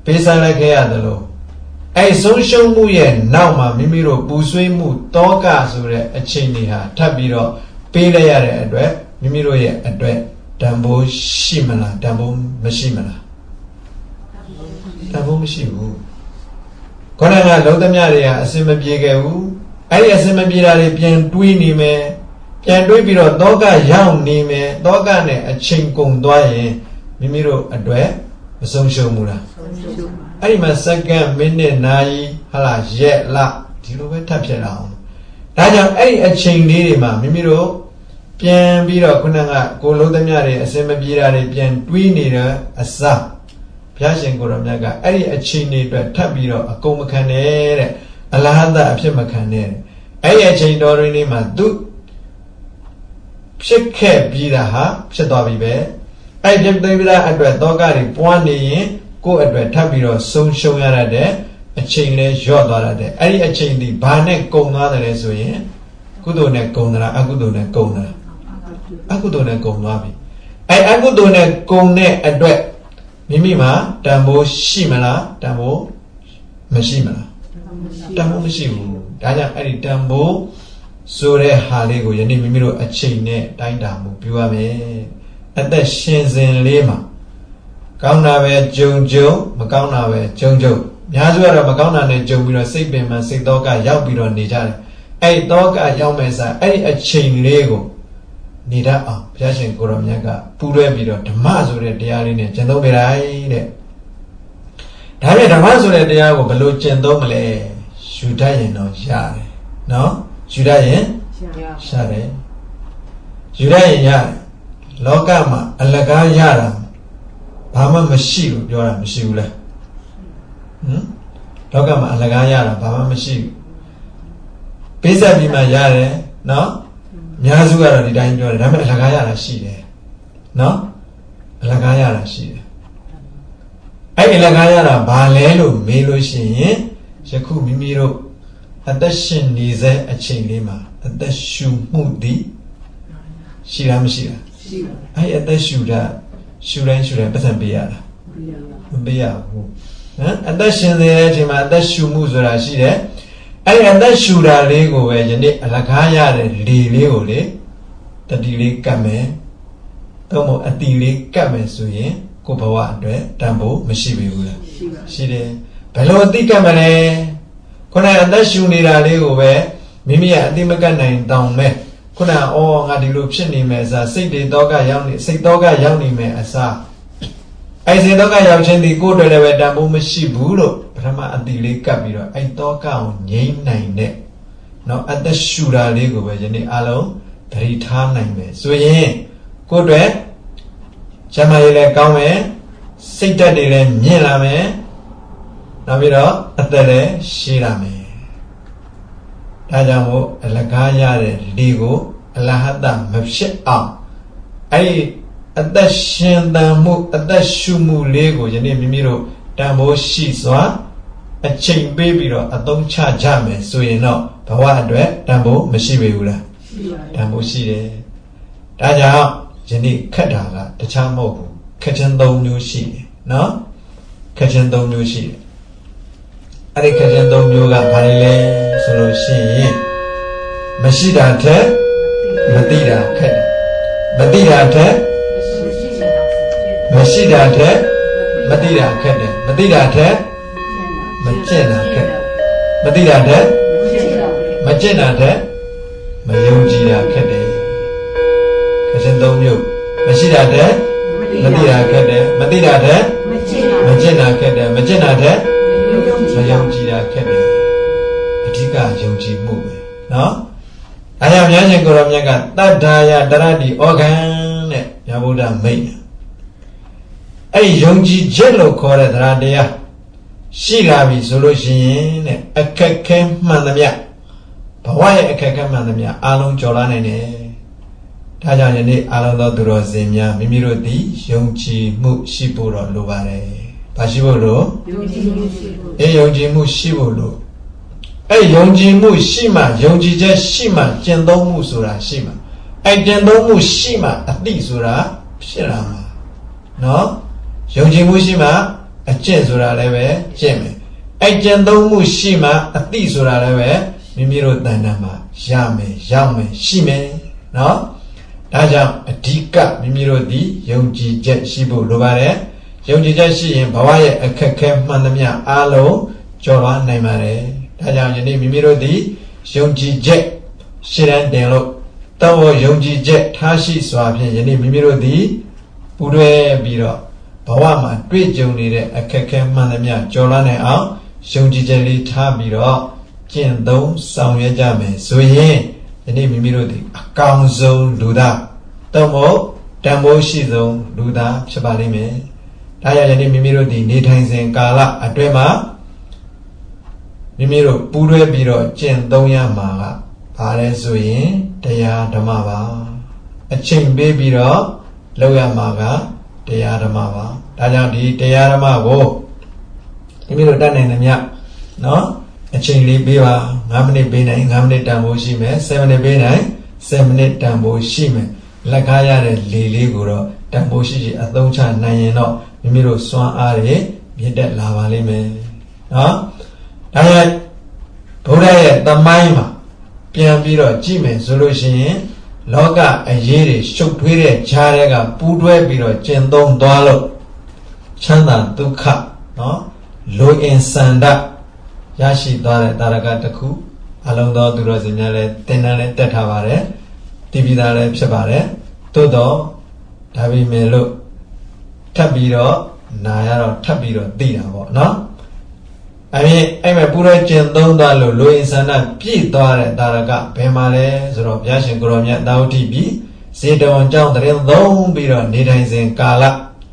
ပေးစားလိုက်ခဲ့ရတယ်လို့အဲ့ဆုံးရှုံးမှုရဲ့နောက်မှာမိမိတို့ပူဆွေးမှုတောကဆိုတဲ့အချိန်တွေဟာထပ်ပြီးတော့ပေးလိုက်ရတဲ့အတွက်မိမိတို့ရဲ့အတွက်တန်ဖိုးရှိမလားတန်ဖိုးမရှိမလားတန်ဖိုးမရှိဘူးခေါင်းကလုံးသမျှတွေကအစင်မပြေခဲ့ဘူးအဲ့ဒီအစင်မပြေတာတွေပြန်တွေးနေမယ်ပြန်တွေးပြီးတော့တောကရောက်နေမယ်တောကနဲ့အချိန်ကုန်သွားရင်မိမိတို့အတွက်မဆုံးရှုံးဘူးလားအဲ့ဒီမှာစက္ကန့်မိနစ်နာရီဟာလားရက်လဒီလိုပဲထပ်ဖြစ်လာအောင်ဒါကြောင့်အဲ့ဒီအချိန်လေးတွေမှာမိမိတို့ပြန်ပြီးတော့ခုနကကိုလုံးသမျှတွေအစင်မပြေတာတွေပြန်တွေးနေတဲ့အစားဘုရားရှင်ကိုရောမြတ်ကအဲ့ဒီအချိန်တွေအတွက်ထပ်ပြီးတော့အကုန်မခံနဲ့တဲ့အလဟတအဖြစ်မခံနဲ့အဲ့ဒီအချိန်တော်ရင်းလေးမှာသူဖြစ်ခဲ့ပြီးတာဟာဖြစ်သွားပြီပဲအဲ့ဒီဖြစ်ပြီးတာအတွက်တောကတွေပွားနေရင်ကိုယ့်အတွက်ထပ်ပြီးတော့ဆုံးရှုံးရတဲ့အချိန်လေးလျော့သွားတဲ့အဲ့ဒီအချိန်ဒီဘာနဲ့ကုန်သွားတယ်ဆိုရင်ကုသိုလ်နဲ့ကုန်သလားအကုသိုလ်နဲ့ကုန်သလားအကုသိုလ်နဲ့ကုန်သွားပြီအဲ့အကုသိုလ်နဲ့ကုန်တဲ့အတွက်မိမိမှာတန်ဖိုးရှိမလားတန်ဖိုးမရှိမလားတန်ဖိုးမရှိဘူးဒါကြောင့်အဲ့ဒီတန်ဖိုးဆိုတဲ့ဟာလေးကိုယနေ့မိမိတို့အချိန်နဲ့တိုင်းတာမှုပြုရမယ်အသက်ရှင်စဉ်လေးမှာကောင်းတာပဲကြုံကြုံမကောင်းတာပဲကြုံကြုံများစုကတော့မကောင်းတာနဲ့ကြုံပြီးတော့စိတ်ပင်ပန်းစိတ်တော့ကရောက်ပြီးတော့နေကြတယ်အဲ့ဒီတော့ကရောက်မဲ့စားအဲ့ဒီအချိန်လေးကိုနေတတ်အောင်ဘုရားရှင်ကိုရောမြတ်ကပူးလွဲပြီးတော့ဓမ္မဆိုတဲ့တရားလေးနဲ့ကျင့်သုံးပေးလိုက်တဲ့ဒါပေမဲ့ဓမ္မဆိုတဲ့တရားကိုဘယ်လိုကျင့်သုံးမလဲယူတတ်ရင်တော့ရတယ်နော်ယူတတ်ရင်ရတယ်ယူတတ်ရင်ရတယ်လောကမှာအလကားရတာဘာမှမရှိဘူးပြောတာမရှိဘူးလားဟမ်လောကမှာအလကားရတာဘာမှမရှိဘူးပေးဆက်ပြီးမှရတယ်နော်အများစုကတော့ဒီတိုင်းပြောတယ်ဒါပေမဲ့အလကားရတာရှိတယ်နော်အလကားရတာရှိတယ်အဲ့ဒီအလကားရတာဘာလဲလို့မေးလို့ရှိရင်ယခုမိမိတို့အသက်ရှင်နေစေအချိန်လေးမှာအသက်ရှူမှုသည်ရှိလားမရှိလားရှိပါအဲ့အသက်ရှူတာရှူတိုင်းရှူတိုင်းပတ်စံပေးရလားမပေးရဘူးဟမ်အသက်ရှင်နေတဲ့အချိန်မှာအသက်ရှူမှုဆိုတာရှိတယ်အဲ့ဒီအသက်ရှူတာလေးကိုပဲယနေ့အလကားရတဲ့လေလေးကိုလေတတိလေးကတ်မယ်တော့မို့အတီလေးကတ်မယ်ဆိုရင်ကိုဘဝအတွက်တန်ဖို့မရှိပြီဘူးလားရှိတယ်ဘယ်လိုအတိကတ်မလဲခုနအသက်ရှူနေတာလေးကိုပဲမိမိကအတိမကတ်နိုင်တောင်းမဲ့ခုနအော်ငါဒီလိုဖြစ်နေမယ်အစားစိတ်တွေတော့ကရောက်နေစိတ်တော့ကရောက်နေမယ်အစားအဲ့စိတ်တော့ကရောက်ခြင်းဒီကိုယ်တွေလည်းပဲတန်ဖို့မရှိဘူးလို့ပထမအတိလေးကပ်ပြီးတော့အဲ့တော့ကအောင်ငြိမ့်နိုင်တဲ့နော်အသက်ရှူတာလေးကိုပဲယနေ့အလုံးသတိထားနိုင်မယ်ဆိုရင်ကိုယ်တွေကျမ်းမာရေးလည်းကောင်းမယ်စိတ်ဓာတ်တွေလည်းမြင့်လာမယ်နောက်ပြီးတော့အသက်လည်းရှိလာမယ်ဒါကြောင့်မို့အလကားရတဲ့လေကိုအလဟတမဖြစ်အောင်အဲ့ဒီအသက်ရှင်သန်မှုအသက်ရှုမှုလေးကိုယနေ့မိမိတို့တန်ဖိုးရှိစွာအချိန်ပေးပြီးတော့အသုံးချကြမယ်ဆိုရင်တော့ဘဝအတွက်တန်ဖိုးမရှိပေဘူးလားရှိပါတယ်တန်ဖိုးရှိတယ်ဒါကြောင့်ယနေ့ခက်တာကတခြားမဟုတ်ဘူးခက်ခြင်းသုံးမျိုးရှိတယ်နော်ခက်ခြင်းသုံးမျိုးရှိတယ်အဲ့ဒီခက်ခြင်းသုံးမျိုးကဘာလဲလဲဆိုလို့ရှိရင်မရှိတာထက်မသိတာခက်တယ်မသိတာထက်မရှိတာထက်မသိတာခက်တယ်မသိတာထက်မကျင့်တာခက်မသိတာထက်မကျင့်တာထက်မယုံကြည်တာခက်တယ်ခက်ခြင်းသုံးမျိုးမရှိတာထက်မသိတာခက်တယ်မသိတာထက်မကျင့်တာခက်တယ်မကျင့်တာထက်မယုံကြည်တာခက်တယ်အဓိကယုံကြည်မှုပဲနော်အဲကြောင့်မြတ်ရှင်ကိုရောမြတ်ကတတ္ထာယတရတိဩဃံတဲ့မြတ်ဗုဒ္ဓမိတ်အဲ့ဒီယုံကြည်ချက်လို့ခေါ်တဲ့တရားတရားရှိလာပြီဆိုလို့ရှိရင်တဲ့အခက်ခဲမှန်သမျှဘဝရဲ့အခက်ခဲမှန်သမျှအားလုံးကျော်လာနိုင်တယ်ဒါကြောင့်ယနေ့အားလုံးသောသူတော်စင်များမိမိတို့သည်ယုံကြည်မှုရှိဖို့တော့လိုပါတယ်။ဘာရှိဖို့လို့ယုံကြည်မှုရှိဖို့အေးယုံကြည်မှုရှိဖို့လို့အဲ့ယုံကြည်မှုရှိမှယုံကြည်ချက်ရှိမှကျင့်သုံးမှုဆိုတာရှိမှအဲ့ကျင့်သုံးမှုရှိမှအတိဆိုတာဖြစ်လာမှာနော်ယုံကြည်မှုရှိမှအကျင့်ဆိုတာလည်းပဲကျင့်မယ်အဲ့ကျင့်သုံးမှုရှိမှအသိဆိုတာလည်းပဲမိမိတို့တဏ္ဍာမှာရမယ်ရောက်မယ်ရှိမယ်နော်ဒါကြောင့်အဓိကမိမိတို့ဒီယုံကြည်ချက်ရှိဖို့လိုပါတယ်ယုံကြည်ချက်ရှိရင်ဘဝရဲ့အခက်ခဲမှန်သမျှအားလုံးကျော်လွှားနိုင်ပါတယ်ဒါကြောင့်ယနေ့မိမိတို့ဒီယုံကြည်ချက်ရှင်းတဲ့တင်လို့တော့ယုံကြည်ချက်ထားရှိစွာဖြင့်ယနေ့မိမိတို့ဒီပူတွဲပြီးတော့ဘဝမှာတွေ့ကြုံနေတဲ့အခက်ခဲမှန်သမျှကျော်လွှားနိုင်အောင်ယုံကြည်ချက်လေးထားပြီးတော့ကျင့်သုံးဆောင်ရွက်ကြမယ်ဆိုရင်ယနေ့မိမိတို့ဒီအကောင်းဆုံးလူသားတော့မဟုတ်တန်ဖိုးရှိဆုံးလူသားဖြစ်ပါလိမ့်မယ်ဒါကြောင့်ယနေ့မိမိတို့ဒီနေထိုင်စဉ်ကာလအတွင်းမှာမိမိတို့ပူးတွဲပြီးတော့ကျင့်သုံးရမှာကဘာလဲဆိုရင်တရားဓမ္မပါအချိန်ပေးပြီးတော့လုပ်ရမှာကတရားဓမ္မပါဒါကြောင့်ဒီတရားဓမ္မကိုမိမိတို့တတ်နိုင်သမျှနော်အချိန်လေးပေးပါ၅မိနစ်ပေးနိုင်၅မိနစ်တန်ဖိုးရှိမယ်7မိနစ်ပေးနိုင်7မိနစ်တန်ဖိုးရှိမယ်လက်ကားရတဲ့လေလေးကိုတော့တန်ဖိုးရှိရှိအသုံးချနိုင်ရင်တော့မိမိတို့စွမ်းအားတွေမြင့်တက်လာပါလိမ့်မယ်နော်ဒါကြောင့်ဘုရားရဲ့သမိုင်းမှာပြန်ပြီးတော့ကြည့်မယ်ဆိုလို့ရှိရင်လောကအရေးတွေရှုပ်ထွေးတဲ့ခြားတွေကပူးတွဲပြီးတော့ကျင့်သုံးသွားလို့ချမ်းသာဒုက္ခနော်လိုအင်ဆန္ဒရရှိသွားတဲ့တာရကတစ်ခုအလုံးသောသူတော်စင်များလည်းသင်တန်းလည်းတက်ထားပါတယ်တည်ပြီးသားလည်းဖြစ်ပါတယ်သို့တော့ဒါပေမဲ့လို့ထပ်ပြီးတော့နာရတော့ထပ်ပြီးတော့သိတာပေါ့နော်အဲ့ဒီအဲ့မဲ့ပူရကျင်သုံးသွားလို့လိုအင်ဆန္ဒပြည့်သွားတဲ့တာရကဘယ်မှာလဲဆိုတော့ဘုရားရှင်ကိုရောမြတ်တာဝတိပြီးဇေတဝန်ကျောင်းတရင်သုံးပြီးတော့နေထိုင်စဉ်ကာလ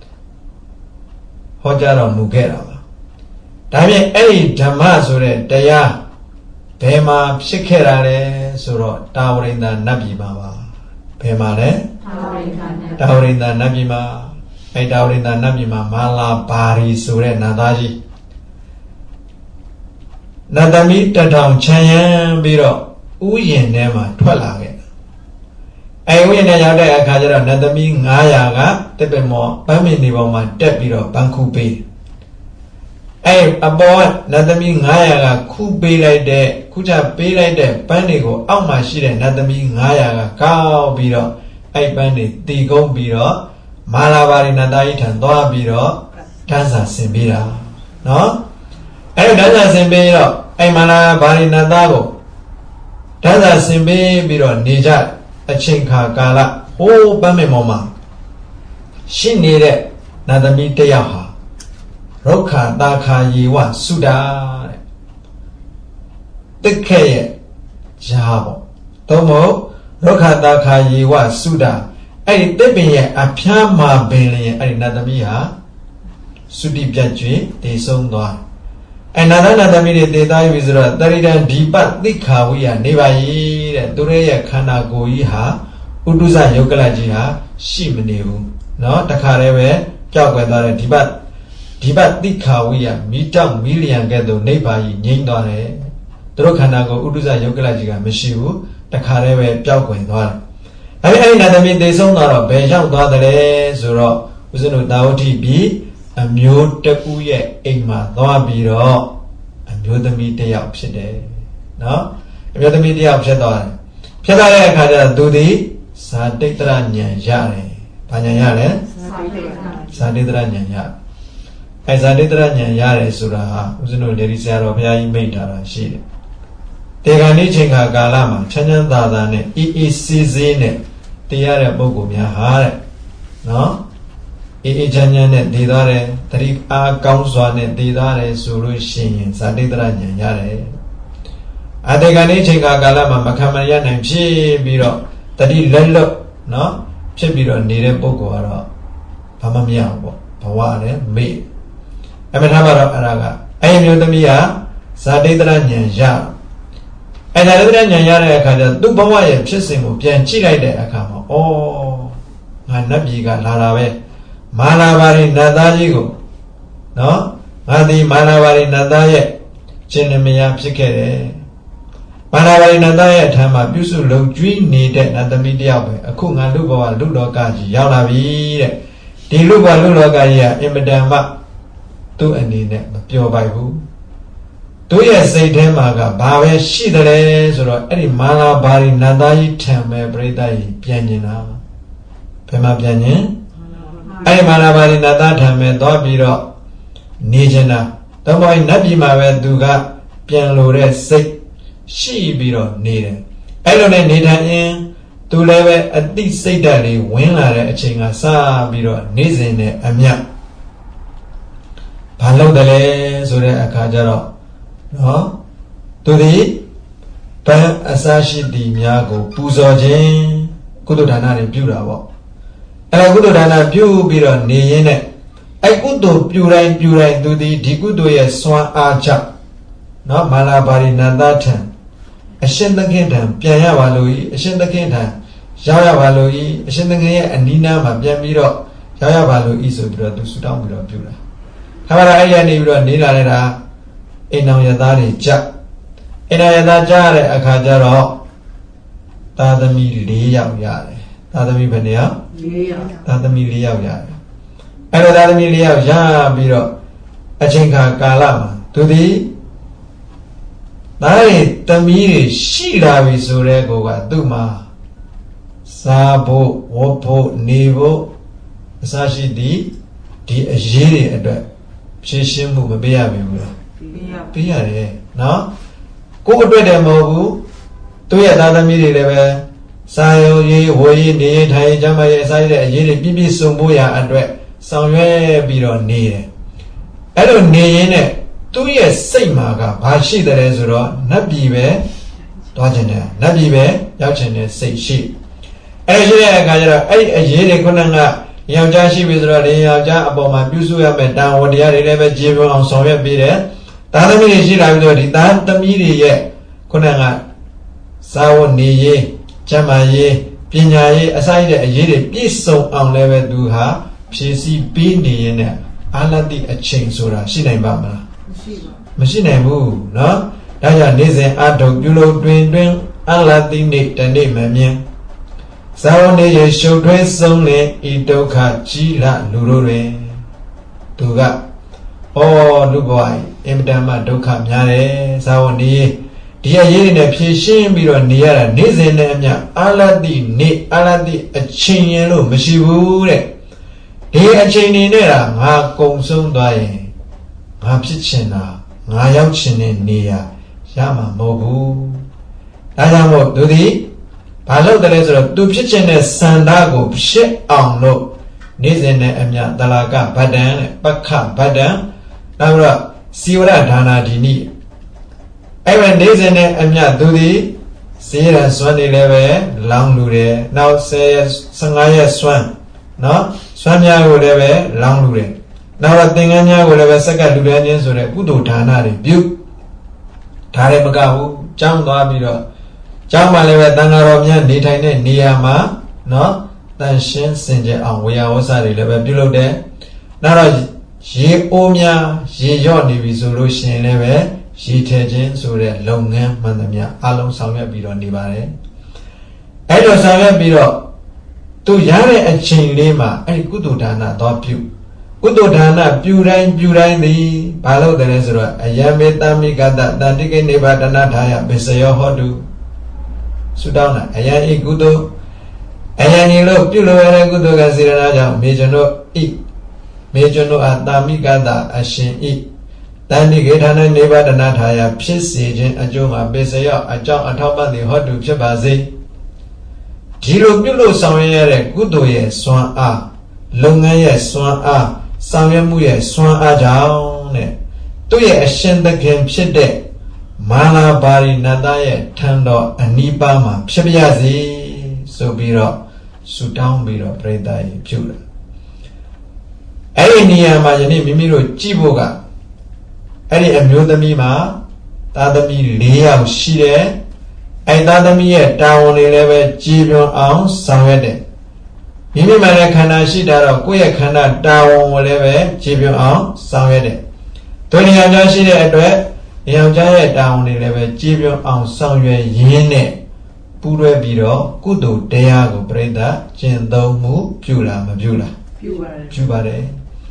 ဟောကြားတော်မူခဲ့တာပါဒါဖြင့်အဲ့ဒီဓမ္မဆိုတဲ့တရားဘယ်မှာဖြစ်ခဲ့တာလဲဆိုတော့တာဝရိန္ဒာနတ်ပြည်မှာပါဘယ်မှာလဲတာဝရိန္ဒာနတ်ပြည်မှာအဲ့တာဝရိန္ဒာနတ်ပြည်မှာမာလာဘာရီဆိုတဲ့နတ်သားကြီးနတ်သမီးတထောင်ချမ်းရမ်းပြီးတော့ဥယျာဉ်ထဲမှာထွက်လာခဲ့အဲ့ဥယျာဉ်ထဲရောက်တဲ့အခါကျတော့နတ်သမီး၅ရာကတစ်ပင်မောပန်းမင်နေပေါ်မှာတက်ပြီးတော့ပန်းခုပေးအဲ့အပေါ်နတ်သမီး၅ရာကခုပေးလိုက်တဲ့ခုချပေးလိုက်တဲ့ပန်းတွေကိုအောက်မှာရှိတဲ့နတ်သမီး၅ရာကကောက်ပြီးတော့အဲ့ပန်းတွေတီကုန်းပြီးတော့မာလာဘာရီနတ်သားကြီးထံသွားပြီးတော့တန်းစာဆင်ပေးတာနော်အဲ့တော့တန်းစာဆင်ပေးတော့အဲ့မာလာဘာရီနတ်သားကိုတန်းစာဆင်ပေးပြီးတော့နေကြအချိန်ခါကာလဟိုးပန်းမင်ပေါ်မှာရှိနေတဲ့နတ်သမီးတစ်ယောက်ဟာရုက္ခတာခာယေဝစုတာတဲ့တိခဲရဲ့ဂျာပေါ့သုံးဖို့ရုက္ခတာခာယေဝစုတာအဲ့ဒီတစ်ပင်ရဲ့အဖျားမှာပင်လျင်အဲ့ဒီနတ်သမီးဟာသုတိပြတ်ကျွေတေဆုံးသွားအဲ့နတ်သားနတ်သမီးတွေတေသားပြီဆိုတော့တရိဒံဒီပတ်သိခာဝိယနေပါရဲ့တဲ့သူရဲ့ခန္ဓာကိုယ်ကြီးဟာဥဒုဇယုတ်ကလကြီးဟာရှိမနေဘူးเนาะတခါတည်းပဲကြောက်ွယ်သွားတဲ့ဒီပတ်ဒီပတ်သိခာဝိယမိတောက်မီလီယံကဲ့သို့နိဗ္ဗာန်ကြီးငြိမ်းသွားတယ်သူတို့ခန္ဓာကိုယ်ဥဒုဇယုတ်ကလကြီးကမရှိဘူးတခါတည်းပဲပျောက်ကွယ်သွားတယ်အဲ့ဒီအဲ့ဒီနတ်သမီးသေဆုံးသွားတော့ဘယ်ရောက်သွားတယ်လဲဆိုတော့ဦးဇင်းတို့တာဝတိပြည်အမျိုးတကူရဲ့အိမ်မှာသွားပြီးတော့အမျိုးသမီးတစ်ယောက်ဖြစ်တယ်နော်အမျိုးသမီးတစ်ယောက်ဖြစ်သွားတယ်ဖြစ်သွားတဲ့အခါကျတော့သူဒီဇာတိတ္တရဉာဏ်ရတယ်ဘာဉာဏ်ရလဲဇာတိတ္တရဉာဏ်ရအဲဇာတိတ္တရဉာဏ်ရတယ်ဆိုတာဟာဦးဇင်းတို့လေဒီဆရာတော်ဘုရားကြီးမိန့်ထားတာရှိတယ်တေခါနေ့ချိန်ခါကာလမှာချမ်းချမ်းသာသာနဲ့အေးအေးဆေးဆေးနဲ့တရားတဲ့ပုဂ္ဂိုလ်များဟာတဲ့နော်အေးအေးချမ်းချမ်းနဲ့တည်သွားတယ်တတိအားကောင်းစွာနဲ့တည်သွားတယ်ဆိုလို့ရှိရင်ဇာတိတ္တရဉာဏ်ရတယ်အတေခါနေ့ချိန်ခါကာလမှာမခံမရနိုင်ဖြစ်ပြီးတော့တတိလက်လွတ်နော်ဖြစ်ပြီးတော့နေတဲ့ပုဂ္ဂိုလ်ကတော့ဘာမှမရဘူးပေါ့ဘဝလည်းမေ့အမှန်တရားတော့အဲ့ဒါကအဲ့ဒီမျိုးသမီးဟာဇာတိတ္တရဉာဏ်ရအဲ့ဒါလည်းဉာဏ်ရတဲ့အခါကျသူ့ဘဝရဲ့ဖြစ်စဉ်ကိုပြန်ကြည့်လိုက်တဲ့အခါမှာဩငါနတ်ပြည်ကလာတာပဲမာလာဘာရီနတ်သားကြီးကိုနော်ငါဒီမာလာဘာရီနတ်သားရဲ့ရှင်နမယာဖြစ်ခဲ့တယ်မာလာဘာရီနတ်သားရဲ့အထံမှာပြုစုလုံကျွေးနေတဲ့နတ်သမီးတယောက်ပဲအခုငါလူဘဝလူလောကကြီးရောက်လာပြီတဲ့ဒီလူဘဝလူလောကကြီးကအင်မတန်မှ tu ani ne pure by who do ye say them aga bawe she the less or any mala bari nadai tame bredai pianina Pema pianin I mala bari nada tame dobiro Nijana the boy nabi mawe duga pian lore sick she biro needed I don't need her in to level at least say that he win a chinga sa biro nizine amia Palo the less or a kajaro no to the pan asashi di miago puzo jin kudodana pura and I kudodana pu biro niyene I could do pure pure to the digudo swan archer no malabari nadatan a shen the kingdom piaya valoi a shen the kingdom Jaya valoi a shen the and Nina Mabiamiro Jaya valo is a brother to Sudan with a pura however I never nila in Oyadari Jack. In Ayadajare a Kajaro Tadami Lia Yare Tadami Benia Tadami Lia Yare. I know Tadami Lia Ya Biro a Chinka Kalama to the Nai Tamiri Shira Visurego Duma Sabo Wopo Nevo Sashi di di Ajiri at Shishimu Mabia Pia, no? Go to the Mobu, to your other midi level, Sayo ye, Woy, Ni, Tai, Jama, Side, Yeri, Bibi, Sumbuya, and Red, somewhere beyond near. I don't need it. Two years, same maga, Pashi the Resuro, Nabibe, Dojana, Nabibe, Yachane, say she. Actually, I got a Yeri Konanga. Yajashi with Raja about my Busu and down what the other level Jibo on Soviet Bide. Tadami is Ravi, Tantamiri, Konanga, Sao Niye, Jamaye, Pinaye, aside a yeri piece so on level do her, P C Bindi in there, Aladi a chain sura, she named Bama. Machine move, no? Daya Nizen Adok, Yulo, Twin, Twin, Aladi Nick, and name, Saone show dress only Itoka Chila Lurure Tuga Oh Luboy Emdama Doka Yare Saone Dear Yin a Pishin Biro near Nizen Aladi Ni Aladi a chain yellow Machibure Dear a chain in there Ma Kong Sung Dye Ma Pichena Ma Yauchin near Yama Mobu Ayamo Dudi Palo the letter of two pitching a sandago shit on low. Nizin Emya Dalaga Badan, Baka Badan, Nara Siura Dana Dini. Evan Nizin Emya Dudi, Sierra Swan eleven, Long Lure, now says Sangaya Swan, no, Swanya would have Long Lure. Now a thing Anya would have a second Luranians or a Budo Dana rebuke. Tare Magahu, Jam Gabiro. Jama level Dangaromia, Nitane, Niama, no, then Shin Sinja, and we are also level below there. Nara Ye Omia, Ye Yoni resolution level, She Tajin, so that long name, Mandamia, Along Samia Biro Nibare. Edo Samia Biro, to Yare and Chain Lima, and Gududana, dot pew. Gududana, Purain, Purain, the Palo the Resura, a Yame Tamigada, Nandiki Nibadana Taya, Besayo Hodu. Sudana, Ayan e Gudo, Ayan look, Pulo and Gudo Gaziranaja, Major E. Major no Atamigada, Ashin E. Dandy Gatana neighbor the Nataya, Piss agent, a Joma, Besaya, a John Atoma, the hot to Chabazi. Tilo Pulo Samaya, Gudo ye, Swan A. Longa ye, Swan A. Samyamu ye, Swan A down. To ye, a shender came shede. Mala bari nadaye tando anibama pshabiyazi so biro sudown biro predai pura. Any niyamajani mimiro chiboga. Any amudamima, tadami lea shire, and tadami down eleven chibion ounce samede. Mimimana kana shidara, queer kana down whatever chibion ounce samede. Tony Ajashide at Young Jaya down eleven Jibion on Sangye Yene Pure Biro, Kudo, Deago Breda, Jendo Mu, Pula, Mabula, Pubare.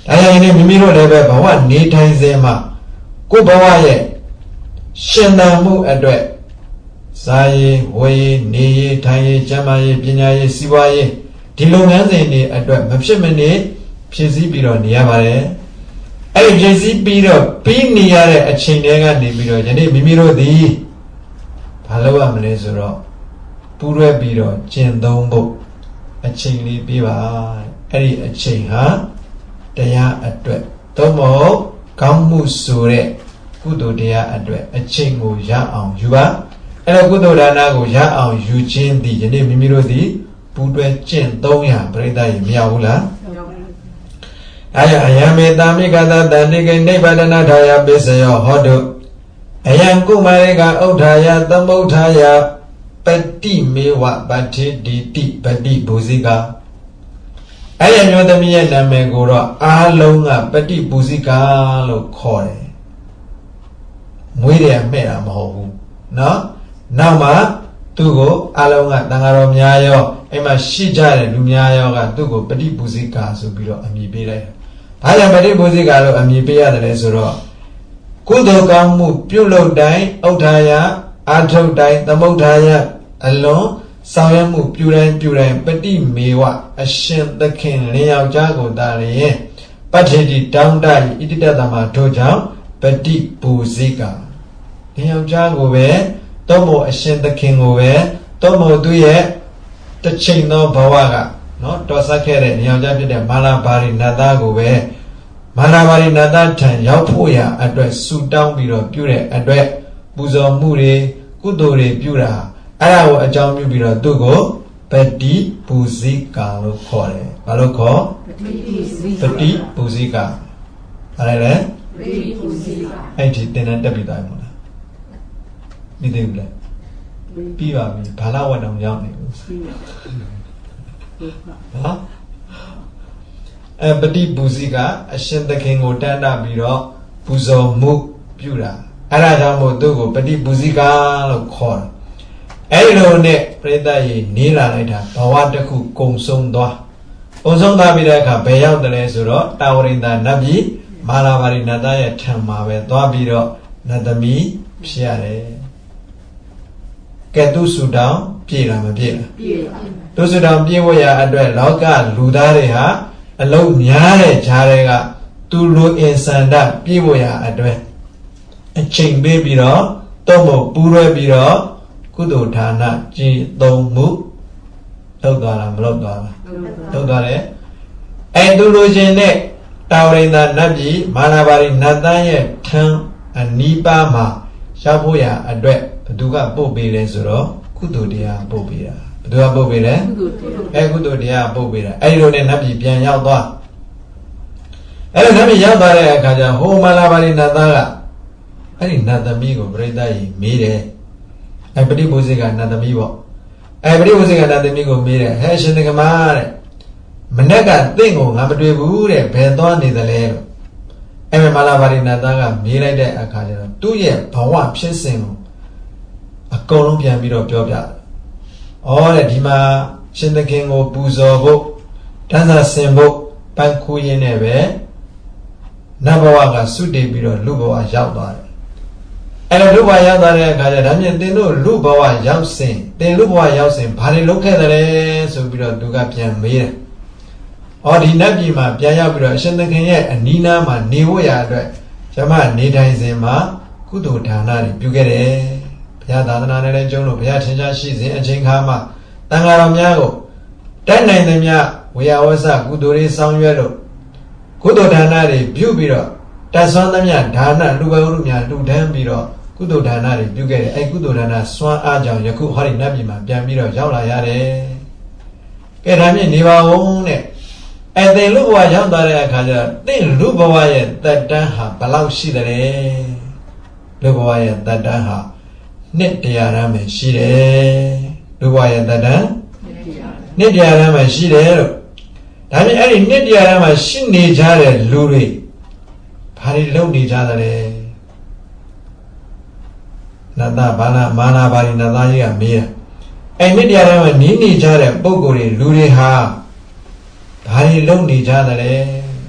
ဒါကြောင့်ဒီမိမိတို့လည်းပဲဘဝနေထိုင်စေမှာကိုယ်ဘဝရဲ့ရှင်သန်မှုအတွက်စာရေးဝေရေးနေရေးထိုင်ရေးကျမ်းမာရေးပညာရေးစီးပွားရေးဒီလုပ်ငန်းစဉ်တွေအတွက်မဖြစ်မနေဖြည့်ဆည်းပြီးတော့နေရပါတယ်အဲ့ဒီဖြည့်ဆည်းပြီးတော့ပြီးနေရတဲ့အချိန်တွေကနေပြီးတော့ယနေ့မိမိတို့သည်ဘာလုပ်ရမလဲဆိုတော့ပူးရွက်ပြီးတော့ကျင့်သုံးဖို့အချိန်လေးပြပါအဲ့ဒီအချိန်ဟာတရားအတွက်သို့မဟုတ်ကောင်းမှုဆိုတဲ့ကုသိုလ်တရားအတွက်အချိန်ကိုရအောင်ယူပါအဲ့တော့ကုသိုလ်ဒါနကိုရအောင်ယူခြင်းသည်ယနေ့မိမိတို့သည်ပူးတွဲကျင့်သုံးရပရိသတ်ရေမရဘူးလားအာယအယံမေတာမိကသတန္တိကိနိဗ္ဗာန်ထာယပိစယောဟောတုအယံကုမာရိကဥဋ္ဌာယသမုဋ္ဌာယပတိမေဝပဋ္ဌိတိတိပတိဘူဇိကာအဲ့ဒီမျိုးသမီးရဲ့နာမည်ကိုတော့အားလုံးကပฏิပူဇိကာလို့ခေါ်တယ်မွေးတယ်မဲ့တာမဟုတ်ဘူးเนาะနောက်မှသူ့ကိုအားလုံးကတန်ဃာတော်များရောအဲ့မှာရှိကြတဲ့လူများရောကသူ့ကိုပฏิပူဇိကာဆိုပြီးတော့အမည်ပေးလိုက်တယ်။ဘာကြောင့်ပฏิပူဇိကာလို့အမည်ပေးရတယ်လဲဆိုတော့ကုသိုလ်ကောင်းမှုပြုလုပ်တိုင်းဥဋ္ဌာယအာထုတ်တိုင်းသမုဋ္ဌာယအလုံးဆောင်ရွက်မှုပြုတိုင်းပြုတိုင်းပฏิမေဝအရှင်သခင်လျောက်ကြားကိုတာလျင်ပဋ္ဌိတိတောင်းတဣတိတတမတို့ကြောင့်ပฏิပူဇိကာလျောက်ကြားကိုပဲတောမို့အရှင်သခင်ကိုပဲတောမို့သူရဲ့တစ်ချိန်သောဘဝကနော်တော်ဆက်ခဲ့တဲ့လျောက်ကြားဖြစ်တဲ့မာလာပါရိနတ်သားကိုပဲမာလာပါရိနတ်သားထံရောက်ဖို့ရာအတွက်ဆူတောင်းပြီးတော့ပြုတဲ့အတွက်ပူဇော်မှုတွေကုသိုလ်တွေပြုတာအဲ့ဒါကိုအကြောင်းပြုပြီးတော့သူ့ကိုပฏิပူဇိကာလို့ခေါ်တယ်။ဘာလို့ခေါ်ပฏิပူဇိကာဘာလဲလဲပฏิပူဇိကာအဲ့ဒီသင်္นานတက်ပြီးသားမလားမသိဘူးလားပြီးပါပြီဘာလာဝတ်အောင်ရောက်နေဘူးဟာအဲပฏิပူဇိကာအရှင်သခင်ကိုတန်တပြီးတော့ပူဇော်မှုပြုတာအဲ့ဒါကြောင့်မို့သူ့ကိုပฏิပူဇိကာလို့ခေါ်တယ်အဲ့ဒီလိုနဲ့ပရိသတ်ရေနေလာလိုက်တာဘဝတစ်ခုကုံဆုံးသွားကုံဆုံးသွားပြီးတဲ့အခါဘယ်ရောက်တယ်လဲဆိုတော့တာဝရိန္ဒနတ်ပြည်မာလာပါရိနတ်သားရဲ့ထံမှာပဲသွားပြီးတော့နတ်သမီးဖြစ်ရတယ်ကဲသူစုတောင်ပြေလားမပြေလားပြေပါသူစုတောင်ပြေဖို့ရအတွက်လောကလူသားတွေဟာအလုံးများတဲ့ဈာတွေကသူလိုအင်စန္ဒပြေဖို့ရအတွက်အချိန်ပေးပြီးတော့တော့မို့ပူးရွဲပြီးတော့ကုသိုလ်ဌာနကြည်သုံးမှုလောက်သွားလားမလောက်သွားလားလောက်သွားတယ်အဲ့သူလိုချင်တဲ့တာဝရိန္ဒနတ်ပြည်မာနာပါရိနတ်သားရဲ့ထံအနီးပါးမှာရောက်ဖို့ရအတွက်ဘသူကပို့ပေးလဲဆိုတော့ကုသိုလ်တရားပို့ပေးတာဘသူကပို့ပေးလဲအဲကုသိုလ်တရားပို့ပေးတာအဲ့ဒီလိုနဲ့နတ်ပြည်ပြန်ရောက်သွားအဲ့ဒီနတ်ပြည်ရောက်သွားတဲ့အခါကျဟိုမာနာပါရိနတ်သားကအဲ့ဒီနတ်သမီးကိုပြိဿကြီးမေးတယ်အဲပฏิပူဇိကနတ်သမီးပေါ့အဲပฏิပူဇိကနတ်သမီးကိုမေးတယ်ဟဲ့ရှင်သကမတဲ့မနေ့ကတင့်ကိုငါမတွေ့ဘူးတဲ့ဘယ်သွားနေသလဲလို့အဲမာလာပါရိနတ်သားကမေးလိုက်တဲ့အခါကျတော့သူ့ရဲ့ဘဝဖြစ်စဉ်ကိုအကုန်လုံးပြန်ပြီးတော့ပြောပြတယ်။ဩတဲ့ဒီမှာရှင်သခင်ကိုပူဇော်ဖို့တန်းစာဆင်ဖို့ပန်းခိုးရင်းနဲ့ပဲနတ်ဘဝကစွတ်တည်ပြီးတော့လူဘဝရောက်သွားတယ်အဲ့တော့လူဘဝရောက်သွားတဲ့အခါကျဒါမြင်တင်တို့လူဘဝရောက်စဉ်တင်လူဘဝရောက်စဉ်ဘာတွေလုပ်ခဲ့တယ်လဲဆိုပြီးတော့သူကပြန်မေးတယ်။အော်ဒီနတ်ပြည်မှာပြန်ရောက်ပြီးတော့အရှင်သခင်ရဲ့အနီးနားမှာနေဖို့ရအတွက်ကျမနေထိုင်စဉ်မှာကုသိုလ်ဒါနတွေပြုခဲ့တယ်။ဘုရားသာသနာနဲ့လည်းကျုံးလို့ဘုရားထင်ရှားရှိစဉ်အချိန်ခါမှာတန်ဃာတော်များကိုတိုက်နိုင်သမျှဝေယဝဆကုသိုလ်တွေဆောင်ရွက်လို့ကုသိုလ်ဒါနတွေပြုပြီးတော့တတ်ဆွမ်းသမျှဒါနလူဘဝလူများလူတန်းပြီးတော့ကုသိုလ်ဒါနတွေပြုခဲ့တယ်အဲကုသိုလ်ဒါနစွမ်းအားကြောင့်ယခုဟောဒီနတ်ပြည်မှာပြန်ပြီးတော့ရောက်လာရတယ်ကဲဒါမြင့်နေပါဦးတဲ့အဲသင်လူဘဝရောက်သွားတဲ့အခါကျတော့သင်လူဘဝရဲ့တတ်တန်းဟာဘယ်လောက်ရှိသလဲလူဘဝရဲ့တတ်တန်းဟာနှစ်တရားရမ်းပဲရှိတယ်လူဘဝရဲ့တတ်တန်းနှစ်တရားရမ်းပဲရှိတယ်လို့ဒါပြင်အဲ့ဒီနှစ်တရားရမ်းမှာရှိနေကြတဲ့လူတွေဘာတွေလုပ်နေကြသလဲနတ်သားဘာနာမာနာပါရိနတ်သားကြီးကမေးတာအဲ့နှစ်တရားထဲမှာနီးနေကြတဲ့ပုံကိုယ်တွေလူတွေဟာဘာတွေလုပ်နေကြသလဲ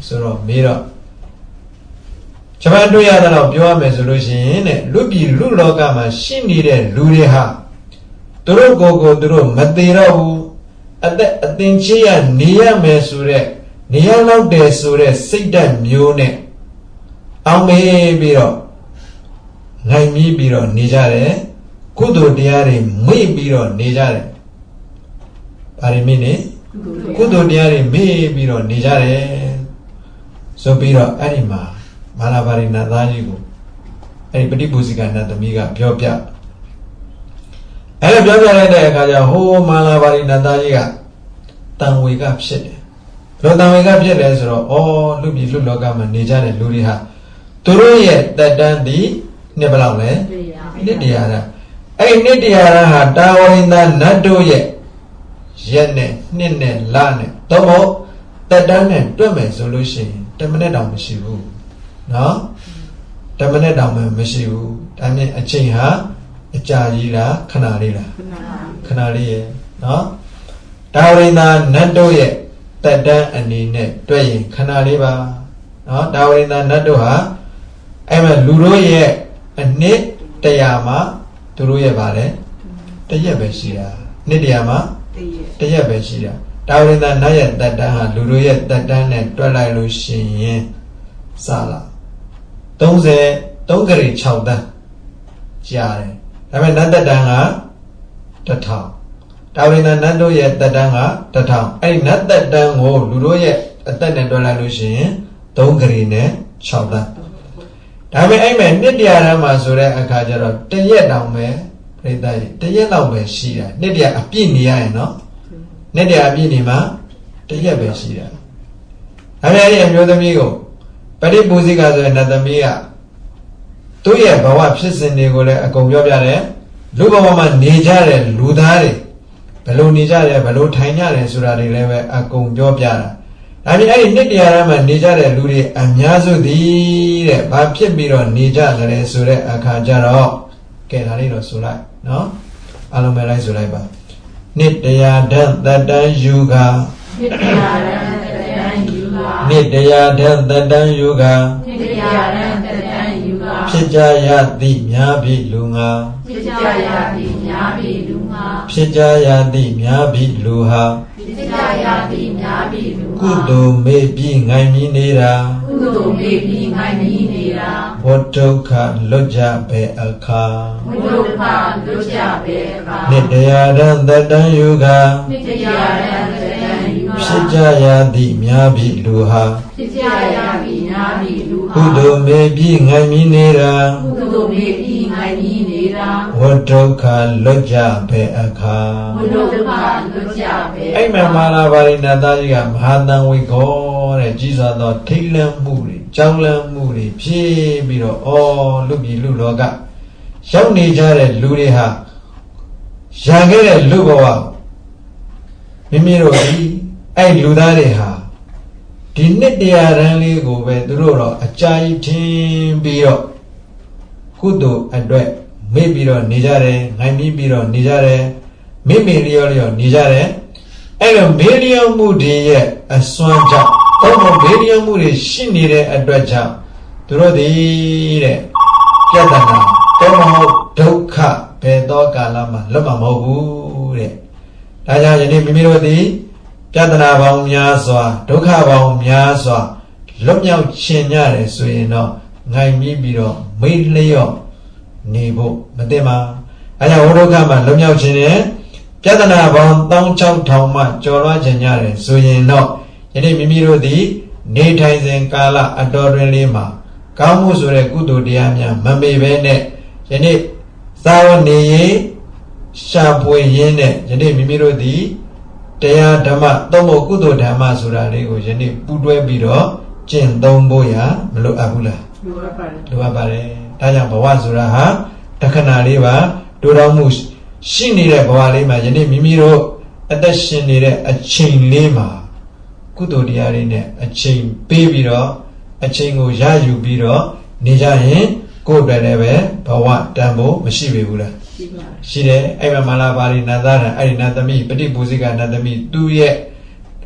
ဆိုတော့မေးတော့ဂျပန်တွေ့ရတဲ့တော့ပြောရမယ်ဆိုလို့ရှိရင်တဲ့လူပြည်လူလောကမှာရှိနေတဲ့လူတွေဟာသူတို့ကိုယ်ကိုသူတို့မသေးတော့ဘူးအသက်အသင်ချေရနေရမယ်ဆိုတဲ့နေရလောက်တယ်ဆိုတဲ့စိတ်ဓာတ်မျိုးနဲ့အောင်မေးပြီးတော့ငိုင်မြည်ပြီးတော့နေကြတယ်ကုသိုလ်တရားတွေမေ့ပြီးတော့နေကြတယ်ဘာတွေမေ့နေကုသိုလ်တရားတွေမေ့ပြီးတော့နေကြတယ်ဆိုပြီးတော့အဲ့ဒီမှာမာလာပါရိနတ်သားကြီးကိုအဲ့ဒီပฏิပူဇိကနတ်သမီးကပြောပြအဲ့လိုပြောပြလိုက်တဲ့အခါကျဟိုမာလာပါရိနတ်သားကြီးကတန်ဝေကဖြစ်တယ်ဘယ်လိုတန်ဝေကဖြစ်လဲဆိုတော့အော်လူပြည်လူလောကမှာနေကြတဲ့လူတွေဟာသူတို့ရဲ့တက်တန်းဒီနှစ်ဘယ်လောက်လဲနှစ်တရာအဲ့နှစ်တရာဟာတာဝရိန္ဒနတ်တို့ရဲ့ရက်နဲ့နှစ်နဲ့လနဲ့တော့မို့တက်တန်းနဲ့တွက်မယ်ဆိုလို့ရှိရင်တမနဲ့တောင်မရှိဘူးနော်တမနဲ့တောင်မရှိဘူးဒါမြင်အချိန်ဟာအကြာကြီးလားခဏလေးလားခဏလေးရဲ့နော်တာဝရိန္ဒနတ်တို့ရဲ့တက်တန်းအနေနဲ့တွက်ရင်ခဏလေးပါနော်တာဝရိန္ဒနတ်တို့ဟာအဲ့မဲ့လူတို့ရဲ့အနှစ်တရာမှာသူတို့ရဲ့ဗါလဲတရက်ပဲရှိတာနှစ်တရာမှာတရက်ပဲရှိတာတာဝရိန္ဒနတ်ရဲ့တက်တန်းဟာလူတို့ရဲ့တက်တန်းနဲ့တွက်လိုက်လို့ရှိရင်စလာသုံးဆယ်သုံးကလေး၆တန်းကြားတယ်ဒါပေမဲ့နတ်တက်တန်းကတစ်ထောင်တာဝရိန္ဒနတ်တို့ရဲ့တက်တန်းကတစ်ထောင်အဲ့ဒီနတ်တက်တန်းကိုလူတို့ရဲ့အသက်နဲ့တွက်လိုက်လို့ရှိရင်သုံးကလေးနဲ့၆တန်းဒါပေမဲ့အဲ့မဲ့နှစ်တရာတန်းမှာဆိုတဲ့အခါကျတော့တရက်တောင်ပဲပြိတ္တရေတရက်လောက်ပဲရှိတာနှစ်တရာအပြည့်နေရရင်နော်နှစ်တရာအပြည့်နေမှာတရက်ပဲရှိတာဒါပေမဲ့အဲ့ဒီအမျိုးသမီးကိုပရိပူဇိကဆိုတဲ့နတ်သမီးကသူ့ရဲ့ဘဝဖြစ်စဉ်တွေကိုလည်းအကုန်ပြောပြတယ်လူဘဝမှာနေကြတဲ့လူသားတွေဘယ်လိုနေကြတယ်ဘယ်လိုထိုင်ကြတယ်ဆိုတာတွေလည်းပဲအကုန်ပြောပြတာဒါပြင်အဲ့ဒီနှစ်တရာမှာနေကြတဲ့လူတွေအများစုသည်တဲ့ဘာဖြစ်ပြီးတော့နေကြတယ်ဆိုတဲ့အခါကျတော့ကဲဒါလေးတော့ဆိုလိုက်နော်အားလုံးပဲလိုက်ဆိုလိုက်ပါနှစ်တရာဓာတ်တတန်းယူကနှစ်တရာဓာတ်တတန်းယူကနှစ်တရာဓာတ်တတန်းယူကနှစ်တရာဓာတ်တတန်းယူကဖြစ်ကြရသည်များပြီလူငါဖြစ်ကြရသည်များပြီလူငါဖြစ်ကြရသည်များပြီလူဟာဖြစ်ကြရသည်များပြီလူကုသိုလ်မေ့ပြီးငိုင်မြည်နေတာကုသိုလ်မေ့ပြီးငိုင်မြည်နေတာဘောဒုက္ခလွတ်ကြပဲအခါဘောဒုက္ခလွတ်ကြပဲအခါနှစ်တရာဓာတ်တတန်းယူကနှစ်တရာဓာတ်တတန်းယူကဖြစ်ကြရသည်များပြီလူဟာဖြစ်ကြရသည်များပြီလူဟာကုသိုလ်မေ့ပြီးငိုင်မြည်နေတာကုသိုလ်မေ့ပြီးငိုင်မြည်နေတာဝဒုက္ခလွတ်ကြပဲအခါဝဒုက္ခလွတ်ကြပဲအဲ့မှာမာလာပါရိနတ်သားကြီးကမဟာတန်ဝေခောတဲ့ကြီးစွာသောထိတ်လန့်မှုတွေကြောက်လန့်မှုတွေဖြစ်ပြီးတော့အော်လူပြည်လူလောကရောက်နေကြတဲ့လူတွေဟာရံခဲ့တဲ့လူဘဝမိမိတို့ဒီအဲ့လူသားတွေဟာဒီနှစ်တရာတန်းလေးကိုပဲသူတို့တော့အကြာကြီးထင်ပြီးတော့ကုသိုလ်အတွက်မေ့ပြီးတော့နေကြတယ်ငိုင်ပြီးပြီးတော့နေကြတယ်မေ့မေလျောလျောနေကြတယ်အဲ့တော့မေလျောမှုတွေရဲ့အစွမ်းကြောင့်တော့မေလျောမှုတွေရှိနေတဲ့အတွက်ကြောင့်သူတို့ဒီတဲ့ပြဿနာတော့မဟုတ်ဒုက္ခဘယ်တော့ကာလမှာလွတ်မှာမဟုတ်ဘူးတဲ့ဒါကြောင့်ယနေ့မိမိတို့ဒီပြဿနာပေါင်းများစွာဒုက္ခပေါင်းများစွာလွတ်မြောက်ခြင်းရတယ်ဆိုရင်တော့ငိုင်ပြီးပြီးတော့မေ့လျော့နေဖို့မသိမှာအဲကြောင့်ဝိဒုက္ခမှာလွတ်မြောက်ခြင်းနဲ့ပြဿနာပေါင်း၁၆ထောင်မှကျော်လွှားခြင်းရတယ်ဆိုရင်တော့ယနေ့မိမိတို့ဒီနေထိုင်စဉ်ကာလအတော်တွင်လေးမှာကောင်းမှုဆိုတဲ့ကုသိုလ်တရားများမမေ့ဘဲနဲ့ယနေ့သာဝနေရေးရှာဖွေရင်းနဲ့ယနေ့မိမိတို့ဒီတရားဓမ္မသုံးဖို့ကုသိုလ်ဓမ္မဆိုတာလေးကိုယနေ့ပူးတွဲပြီးတော့ကျင့်သုံးဖို့ရမလိုအပ်ဘူးလားလိုအပ်ပါတယ်လိုအပ်ပါတယ်ဒါကြောင့်ဘဝဆိုတာဟာတခဏလေးပါဒူတော်မှုရှိနေတဲ့ဘဝလေးမှာယနေ့မိမိတို့အသက်ရှင်နေတဲ့အချိန်လေးမှာကုသိုလ်တရားတွေနဲ့အချိန်ပေးပြီးတော့အချိန်ကိုရယူပြီးတော့နေကြရင်ကိုယ်အတွက်လည်းပဲဘဝတန်ဖို့မရှိပေဘူးလားရှိပါရှိတယ်အဲ့မှာမာလာပါရိနတ်သားအဲ့ဒီနတ်သမီးပฏิပူဇိကနတ်သမီးသူ့ရဲ့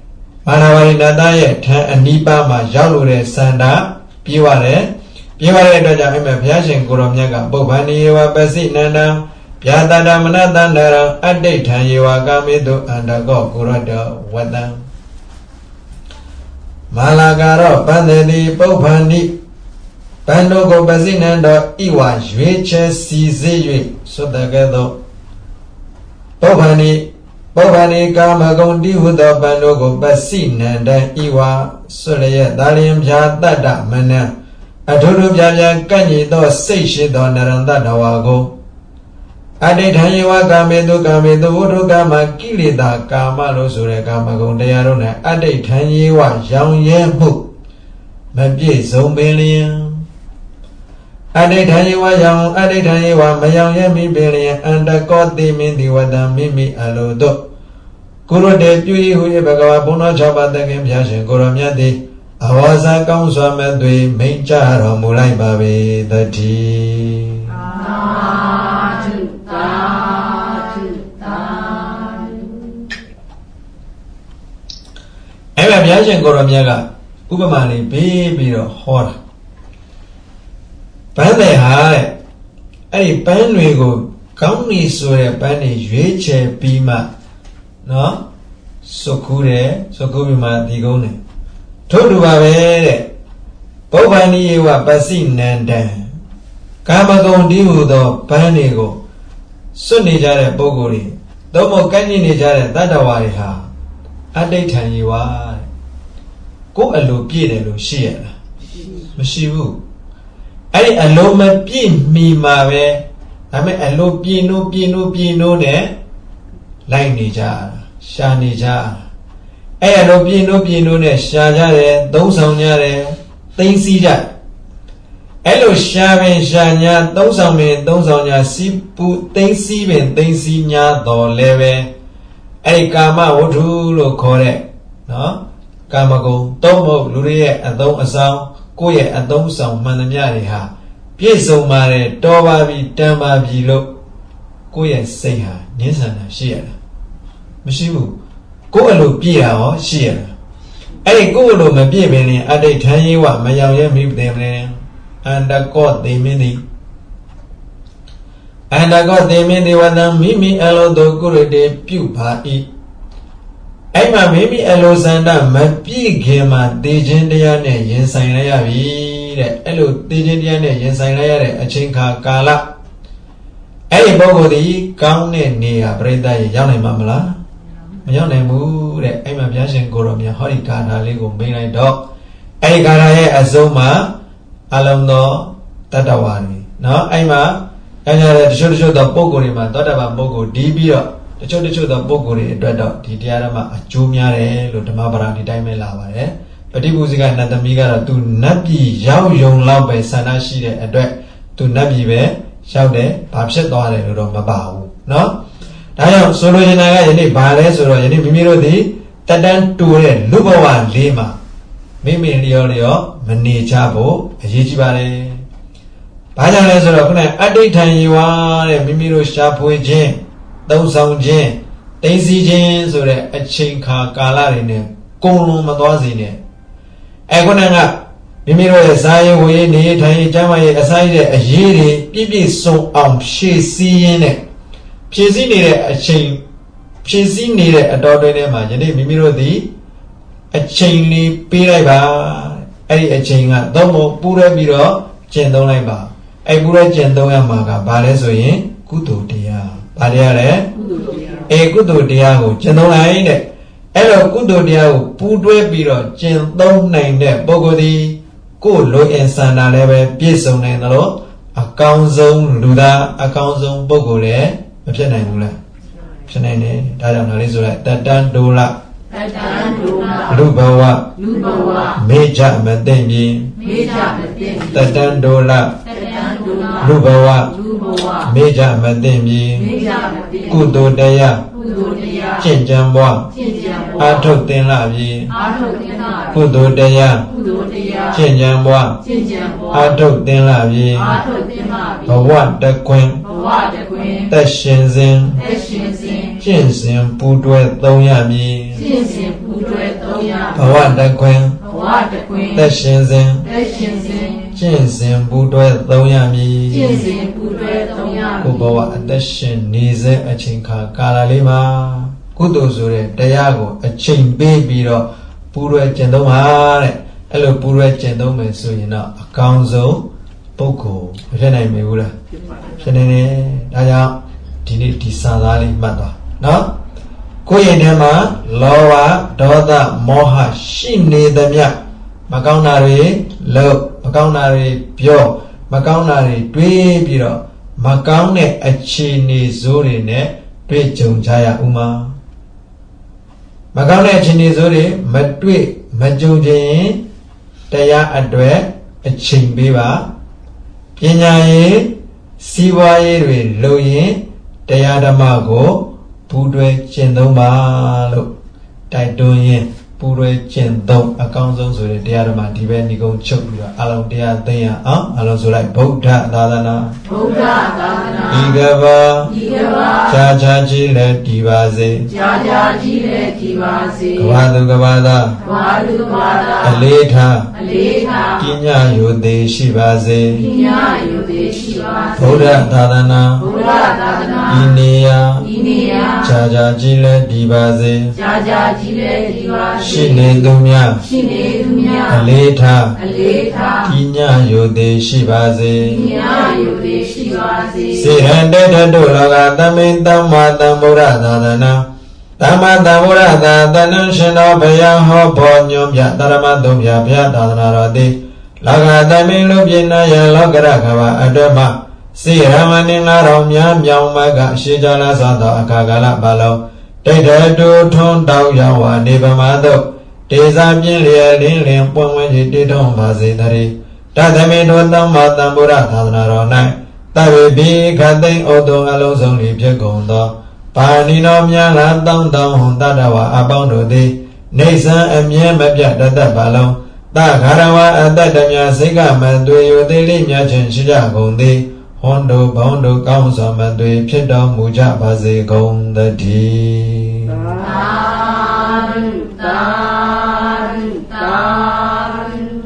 Manawari Nataye Tan Anipama Jalure Sanda Piware Piware Doja Eme Piashin Kuromyaga Bobani Yewa Basi Nanda Piatada Manatandara Ade Tan Yewa Gamidu Andago Kurada Wadam Malagaro Pandedi Bobani Pandogo Basi Nanda Iwa Jweche Sizi Sotagado Bobani Bobani Kamagondi Huda Pandogo Basi Nanda Iwa Sulaya Dalim Jadada Mana Aduru Jaja Kanyi Do Seishi Do Naranda Dawago Ade Tanyewa Kamedu Kamedu Udu Kama Kilida Kama Losure Kamagondi Yaruna Ade Tanyewa Yang Yebu Mabye Zombilian Ade Tanyewa Yang Ade Tanyewa Mayang Yemi Bilian Anda Koti Mindi Wada Mimi Alodo Kuru De Pui Hui Bagawa Puno Chaba Tagim Yashin Kuromyadi Awaza Kauswa Medwi Mencha Romulai Babi Dati Tatu Tatu Tatu Eba Yashin Kuromyaga Upamani Bibiro Hora Pande Hare Adi Panwigo Kauni Sure Pani Yueche Pima No Sokure Sokubima Digone Todu Babe Bobani Yewa Basi Nanda Kamagondi Udo Panigo Sunni Jare Bogori Domo Kanyi Nijare Dadawari Ha Ade Tanyiwa Go Alu Pide Lu Shia Mashivu Adi Aloma Pi Mi Mabe Ame Alu Pino Pino Pino Ne Lai Nija Sha Nija Aya no Pino Pino Ne Sha Jare Dong Song Jare Ting Si Jare Elo Sha Ben Sha Nya Dong Song Ben Dong Song Nya Si Pu Ting Si Ben Ting Si Nya Do Leve Adi Kama Wudu Lo Kore No Kama Go Tomo Luriye Adong Asang Koye Adong Song Manamyari Ha Pieso Mare Toba Bi Tamba Bi Lo Koye Say Ha Nisana Shia Mashivu Go Alu Pia or Shia Adi Go Lo Mabie Beni Ade Tanyewa Mayaya Mib Dem And I got the mini And I got the mini Wadam Mimi Alo Do Guru De Pupa E Aima Mimi Elo Sanda Mapi Gema Dejendiane Yensainaya Vi Elo Dejendiane Yensainaya Achinka Kala Adi Bogodi Kaune Nia Breda Yane Mamla Mayane Mu Aima Biashin Goromia Horikana Lego Bina Dog Adi Karae Azoma Alamno Tatawani No Aima Anya the Show the Bogorima Dotaba Bogo Dibio The Show the Show the Bogori Dredo Tidiarama Achumia Lutamabara Dime Lava Petibuzika Natamiga to Nabi Yao Yong Lambe Sanashi Adre to Nabi Be Shaude Papset Dore Mabau No Dayam Solo Yanaga Yeni Bales or Yeni Mimiro di Tadan Ture Lubawan Lima Mimi Rio Mani Chabo Ajibare Pajale Sorokuna Adi Tanyiwa Mimiro Shapo Jin Dong Song Jin Daisy Jin so that a chinka Kalarine Kolo Madwazine Egonanga Mimiro Sai we need Tanyi Jama aside a yeri Bibi so um she seeing it Pizzi needed a chain Pizzi needed a daughter name Mimiro di A chain Piraiba A chain Domo Pura Biro Jendo Laiba A Pura Jendo Yamaga Balesoin Kuto Dia Baleare A Kuto Diago Jendo Line Elo Kuto Diago Pudre Biro Jendo Nine Bogodi Good look and Sana Leve Pieson Nano Account Zone Luda Account Zone Bogore Mula Chanane Tadam Nalizula Tadan Dola Lubawa Meja Mademi Tadan Dola Lubawa Meja Mademi Kudo Daya Chinjambwa Atok Tenlavi Kudo Daya Chinjambwa Atok Tenlavi Awat the Queen That Shenzhen Jinsen Pudwe Doyami င့်စဉ်ပူတွဲသုံးရဘဝတခွင်ဘဝတခွင်သက်ရှင်စဉ်သက်ရှင်စဉ်ကျင့်စဉ်ပူတွဲသုံးရမည်ကျင့်စဉ်ပူတွဲသုံးရမည်ကိုဘဝအသက်ရှင်နေစေအချိန်ခါကာလလေးမှာကုသိုလ်ဆိုတဲ့တရားကိုအချိန်ပေးပြီးတော့ပူတွဲကျင့်သုံးပါတဲ့အဲ့လိုပူတွဲကျင့်သုံးမယ်ဆိုရင်တော့အကောင်းဆုံးပုဂ္ဂိုလ်မဖြစ်နိုင်မေဘူးလားဖြစ်နေတယ်ဒါကြောင့်ဒီနေ့ဒီစာသားလေးမှတ်သွားနော်ကိုယ့်ရင်ထဲမှာလောဘဒေါသမောဟရှိနေသမျှမကောင်းတာတွေလုပ်မကောင်းတာတွေပြောမကောင်းတာတွေတွေးပြီးတော့မကောင်းတဲ့အခြေအနေဆိုးတွေနဲ့တွေ့ကြုံကြရဥမာမကောင်းတဲ့အခြေအနေဆိုးတွေမတွေ့မကြုံခြင်းတရားအတွက်အချိန်ပေးပါပညာရေးစီးပွားရေးတွေလုပ်ရင်တရားဓမ္မကိုပူတွဲကျင့်သုံးပါလို့တိုက်တွန်းရင်ပူတွဲကျင့်သုံးအကောင်းဆုံးဆိုတဲ့တရားဓမ္မဒီပဲညီကုန်းချုပ်ပြီးတော့အလုံးတရားသိရအောင်အလုံးဆိုလိုက်ဗုဒ္ဓသာသနာဗုဒ္ဓသာသနာဒီကဘာဒီကဘာခြားခြားကြီးလည်းဒီပါစေခြားခြားကြီးလည်းဒီပါစေကဘာသူကဘာသာကဘာသူကဘာသာအလေးထားအလေးထားပညာယုသေးရှိပါစေပညာယုသေးရှိပါစေဗုဒ္ဓသာသနာဗုဒ္ဓသာသနာဤနေရာဤနေရာခြားခြားကြီးလည်းဒီပါစေခြားခြားကြီးလည်းဒီပါစေရှိနေသူများရှိနေသူများအလေးထားအလေးထားပညာယုသေးရှိပါစေပညာယုသေးရှိပါစေစေရန်တေတတုလောကသမိန်သမ္မာသမ္ဗုဒ္ဓသာသနာသမ္မာသမ္ဗုဒ္ဓသာသနာရှင်တော်ဘုရားဟောပေါ်ညွှန်ပြတရမသုံးပြဘုရားသာသနာတော်သည်လောကသမိန်လူပြည့်နာယလောကရခဘာအတွက်မှစေရမဏိငါတော်များမြောင်မကအရှိကြလာသောသောအခါကာလပါလုံးတိတ်တတူထွန်းတောက်ရောက်ဝနေပမာတို့တေဇာပြင်းလျက်လင်းလင်းပွင့်ဝဲကြီးတည်ထုံပါစေတည်းတသမိန်တို့သမ္မာသမ္ဗုဒ္ဓသာသနာတော်၌တဝိပိခသိံဩတုံအလုံးစုံလျဖြစ်ကုန်သောပါဏိတော်များလာတောင်းတောင်းဟွန်တတဝအပေါင်းတို့သည်နေဆံအမြဲမပြတ်တတ်ပါလုံးတခါရဝအတ္တတမြစိတ်ကမသွေယသေးလေးများခြင်းရှိကြကုန်သည်ဟွန်တို့ဘောင်းတို့ကောင်းစွာမသွေဖြစ်တော်မူကြပါစေကုန်သတည်းသာဓုသာဓုသာဓု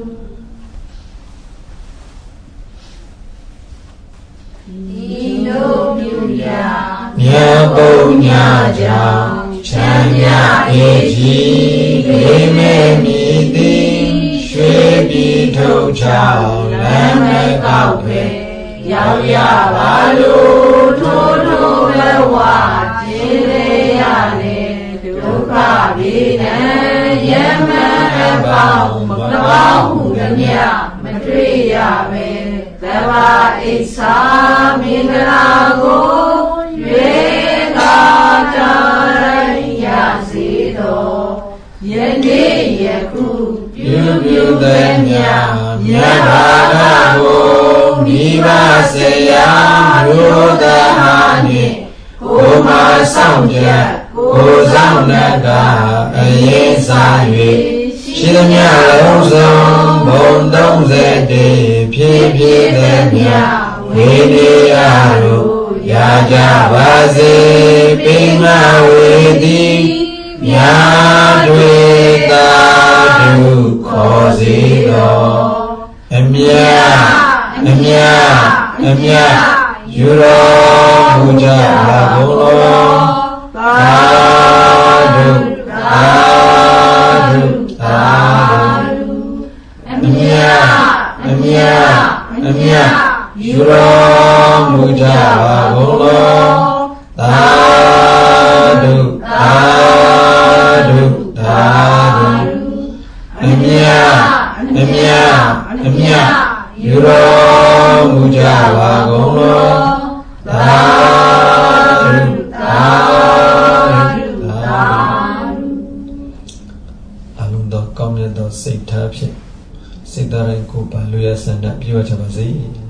ဒီလိုပြုရာမြတ်ပုံညာကြောင့်ချမ်းမြအေးကြီးလေးမဲ့မြည်သည်ရွှေပြည်ထုတ်ချောင်းလမ်းမဲ့ကောက်ပဲရောက်ရပါလို့ထိုးထိုးပဲဝါကျင်းလေရလေဒုက္ခဘေးနဲ့ရမအပေါင်းမကောင်းမှုမြမတွေ့ရပဲသဘာအိသာမင်္ဂလာကိုရွေကာတိုင်းရစေတော်ယနေ့ယခုပြုပြုသည်မြတ်မြတ်ဘာသာကိုမိဘဆရာမျိုးသားနှင့်ကိုမဆောင်ကြကိုဆောင်နကအရင်စား၍ရှိသမျှလုံးစုံဘုံသုံးဆယ်တည်းဖြည်းဖြည်းသည်မြတ်ဝိနေယတို့ရကြပါစေပိမဝေတိမြတ်တွေသာဓုခေါ်စီတော်အမြတ်အမြတ်အမြတ်ယူတော်မူကြပါကုန်လောသာဓုသာဓုသာဓုအမြတ်အမြတ်အမြတ်ယူတော်မူကြပါကုန်လောသာဓုသာဓုသာဓုအမြတ်အမြတ်အမြတ်ယူတော်မူကြပါကုန်လောသာဓုသာဓုသာဓုအလုံးတော်ကောင်းမြတ်သောစိတ်ထားဖြင့်စိတ်တိုင်းကိုပါလူရဆန္ဒပြုကြပါစေ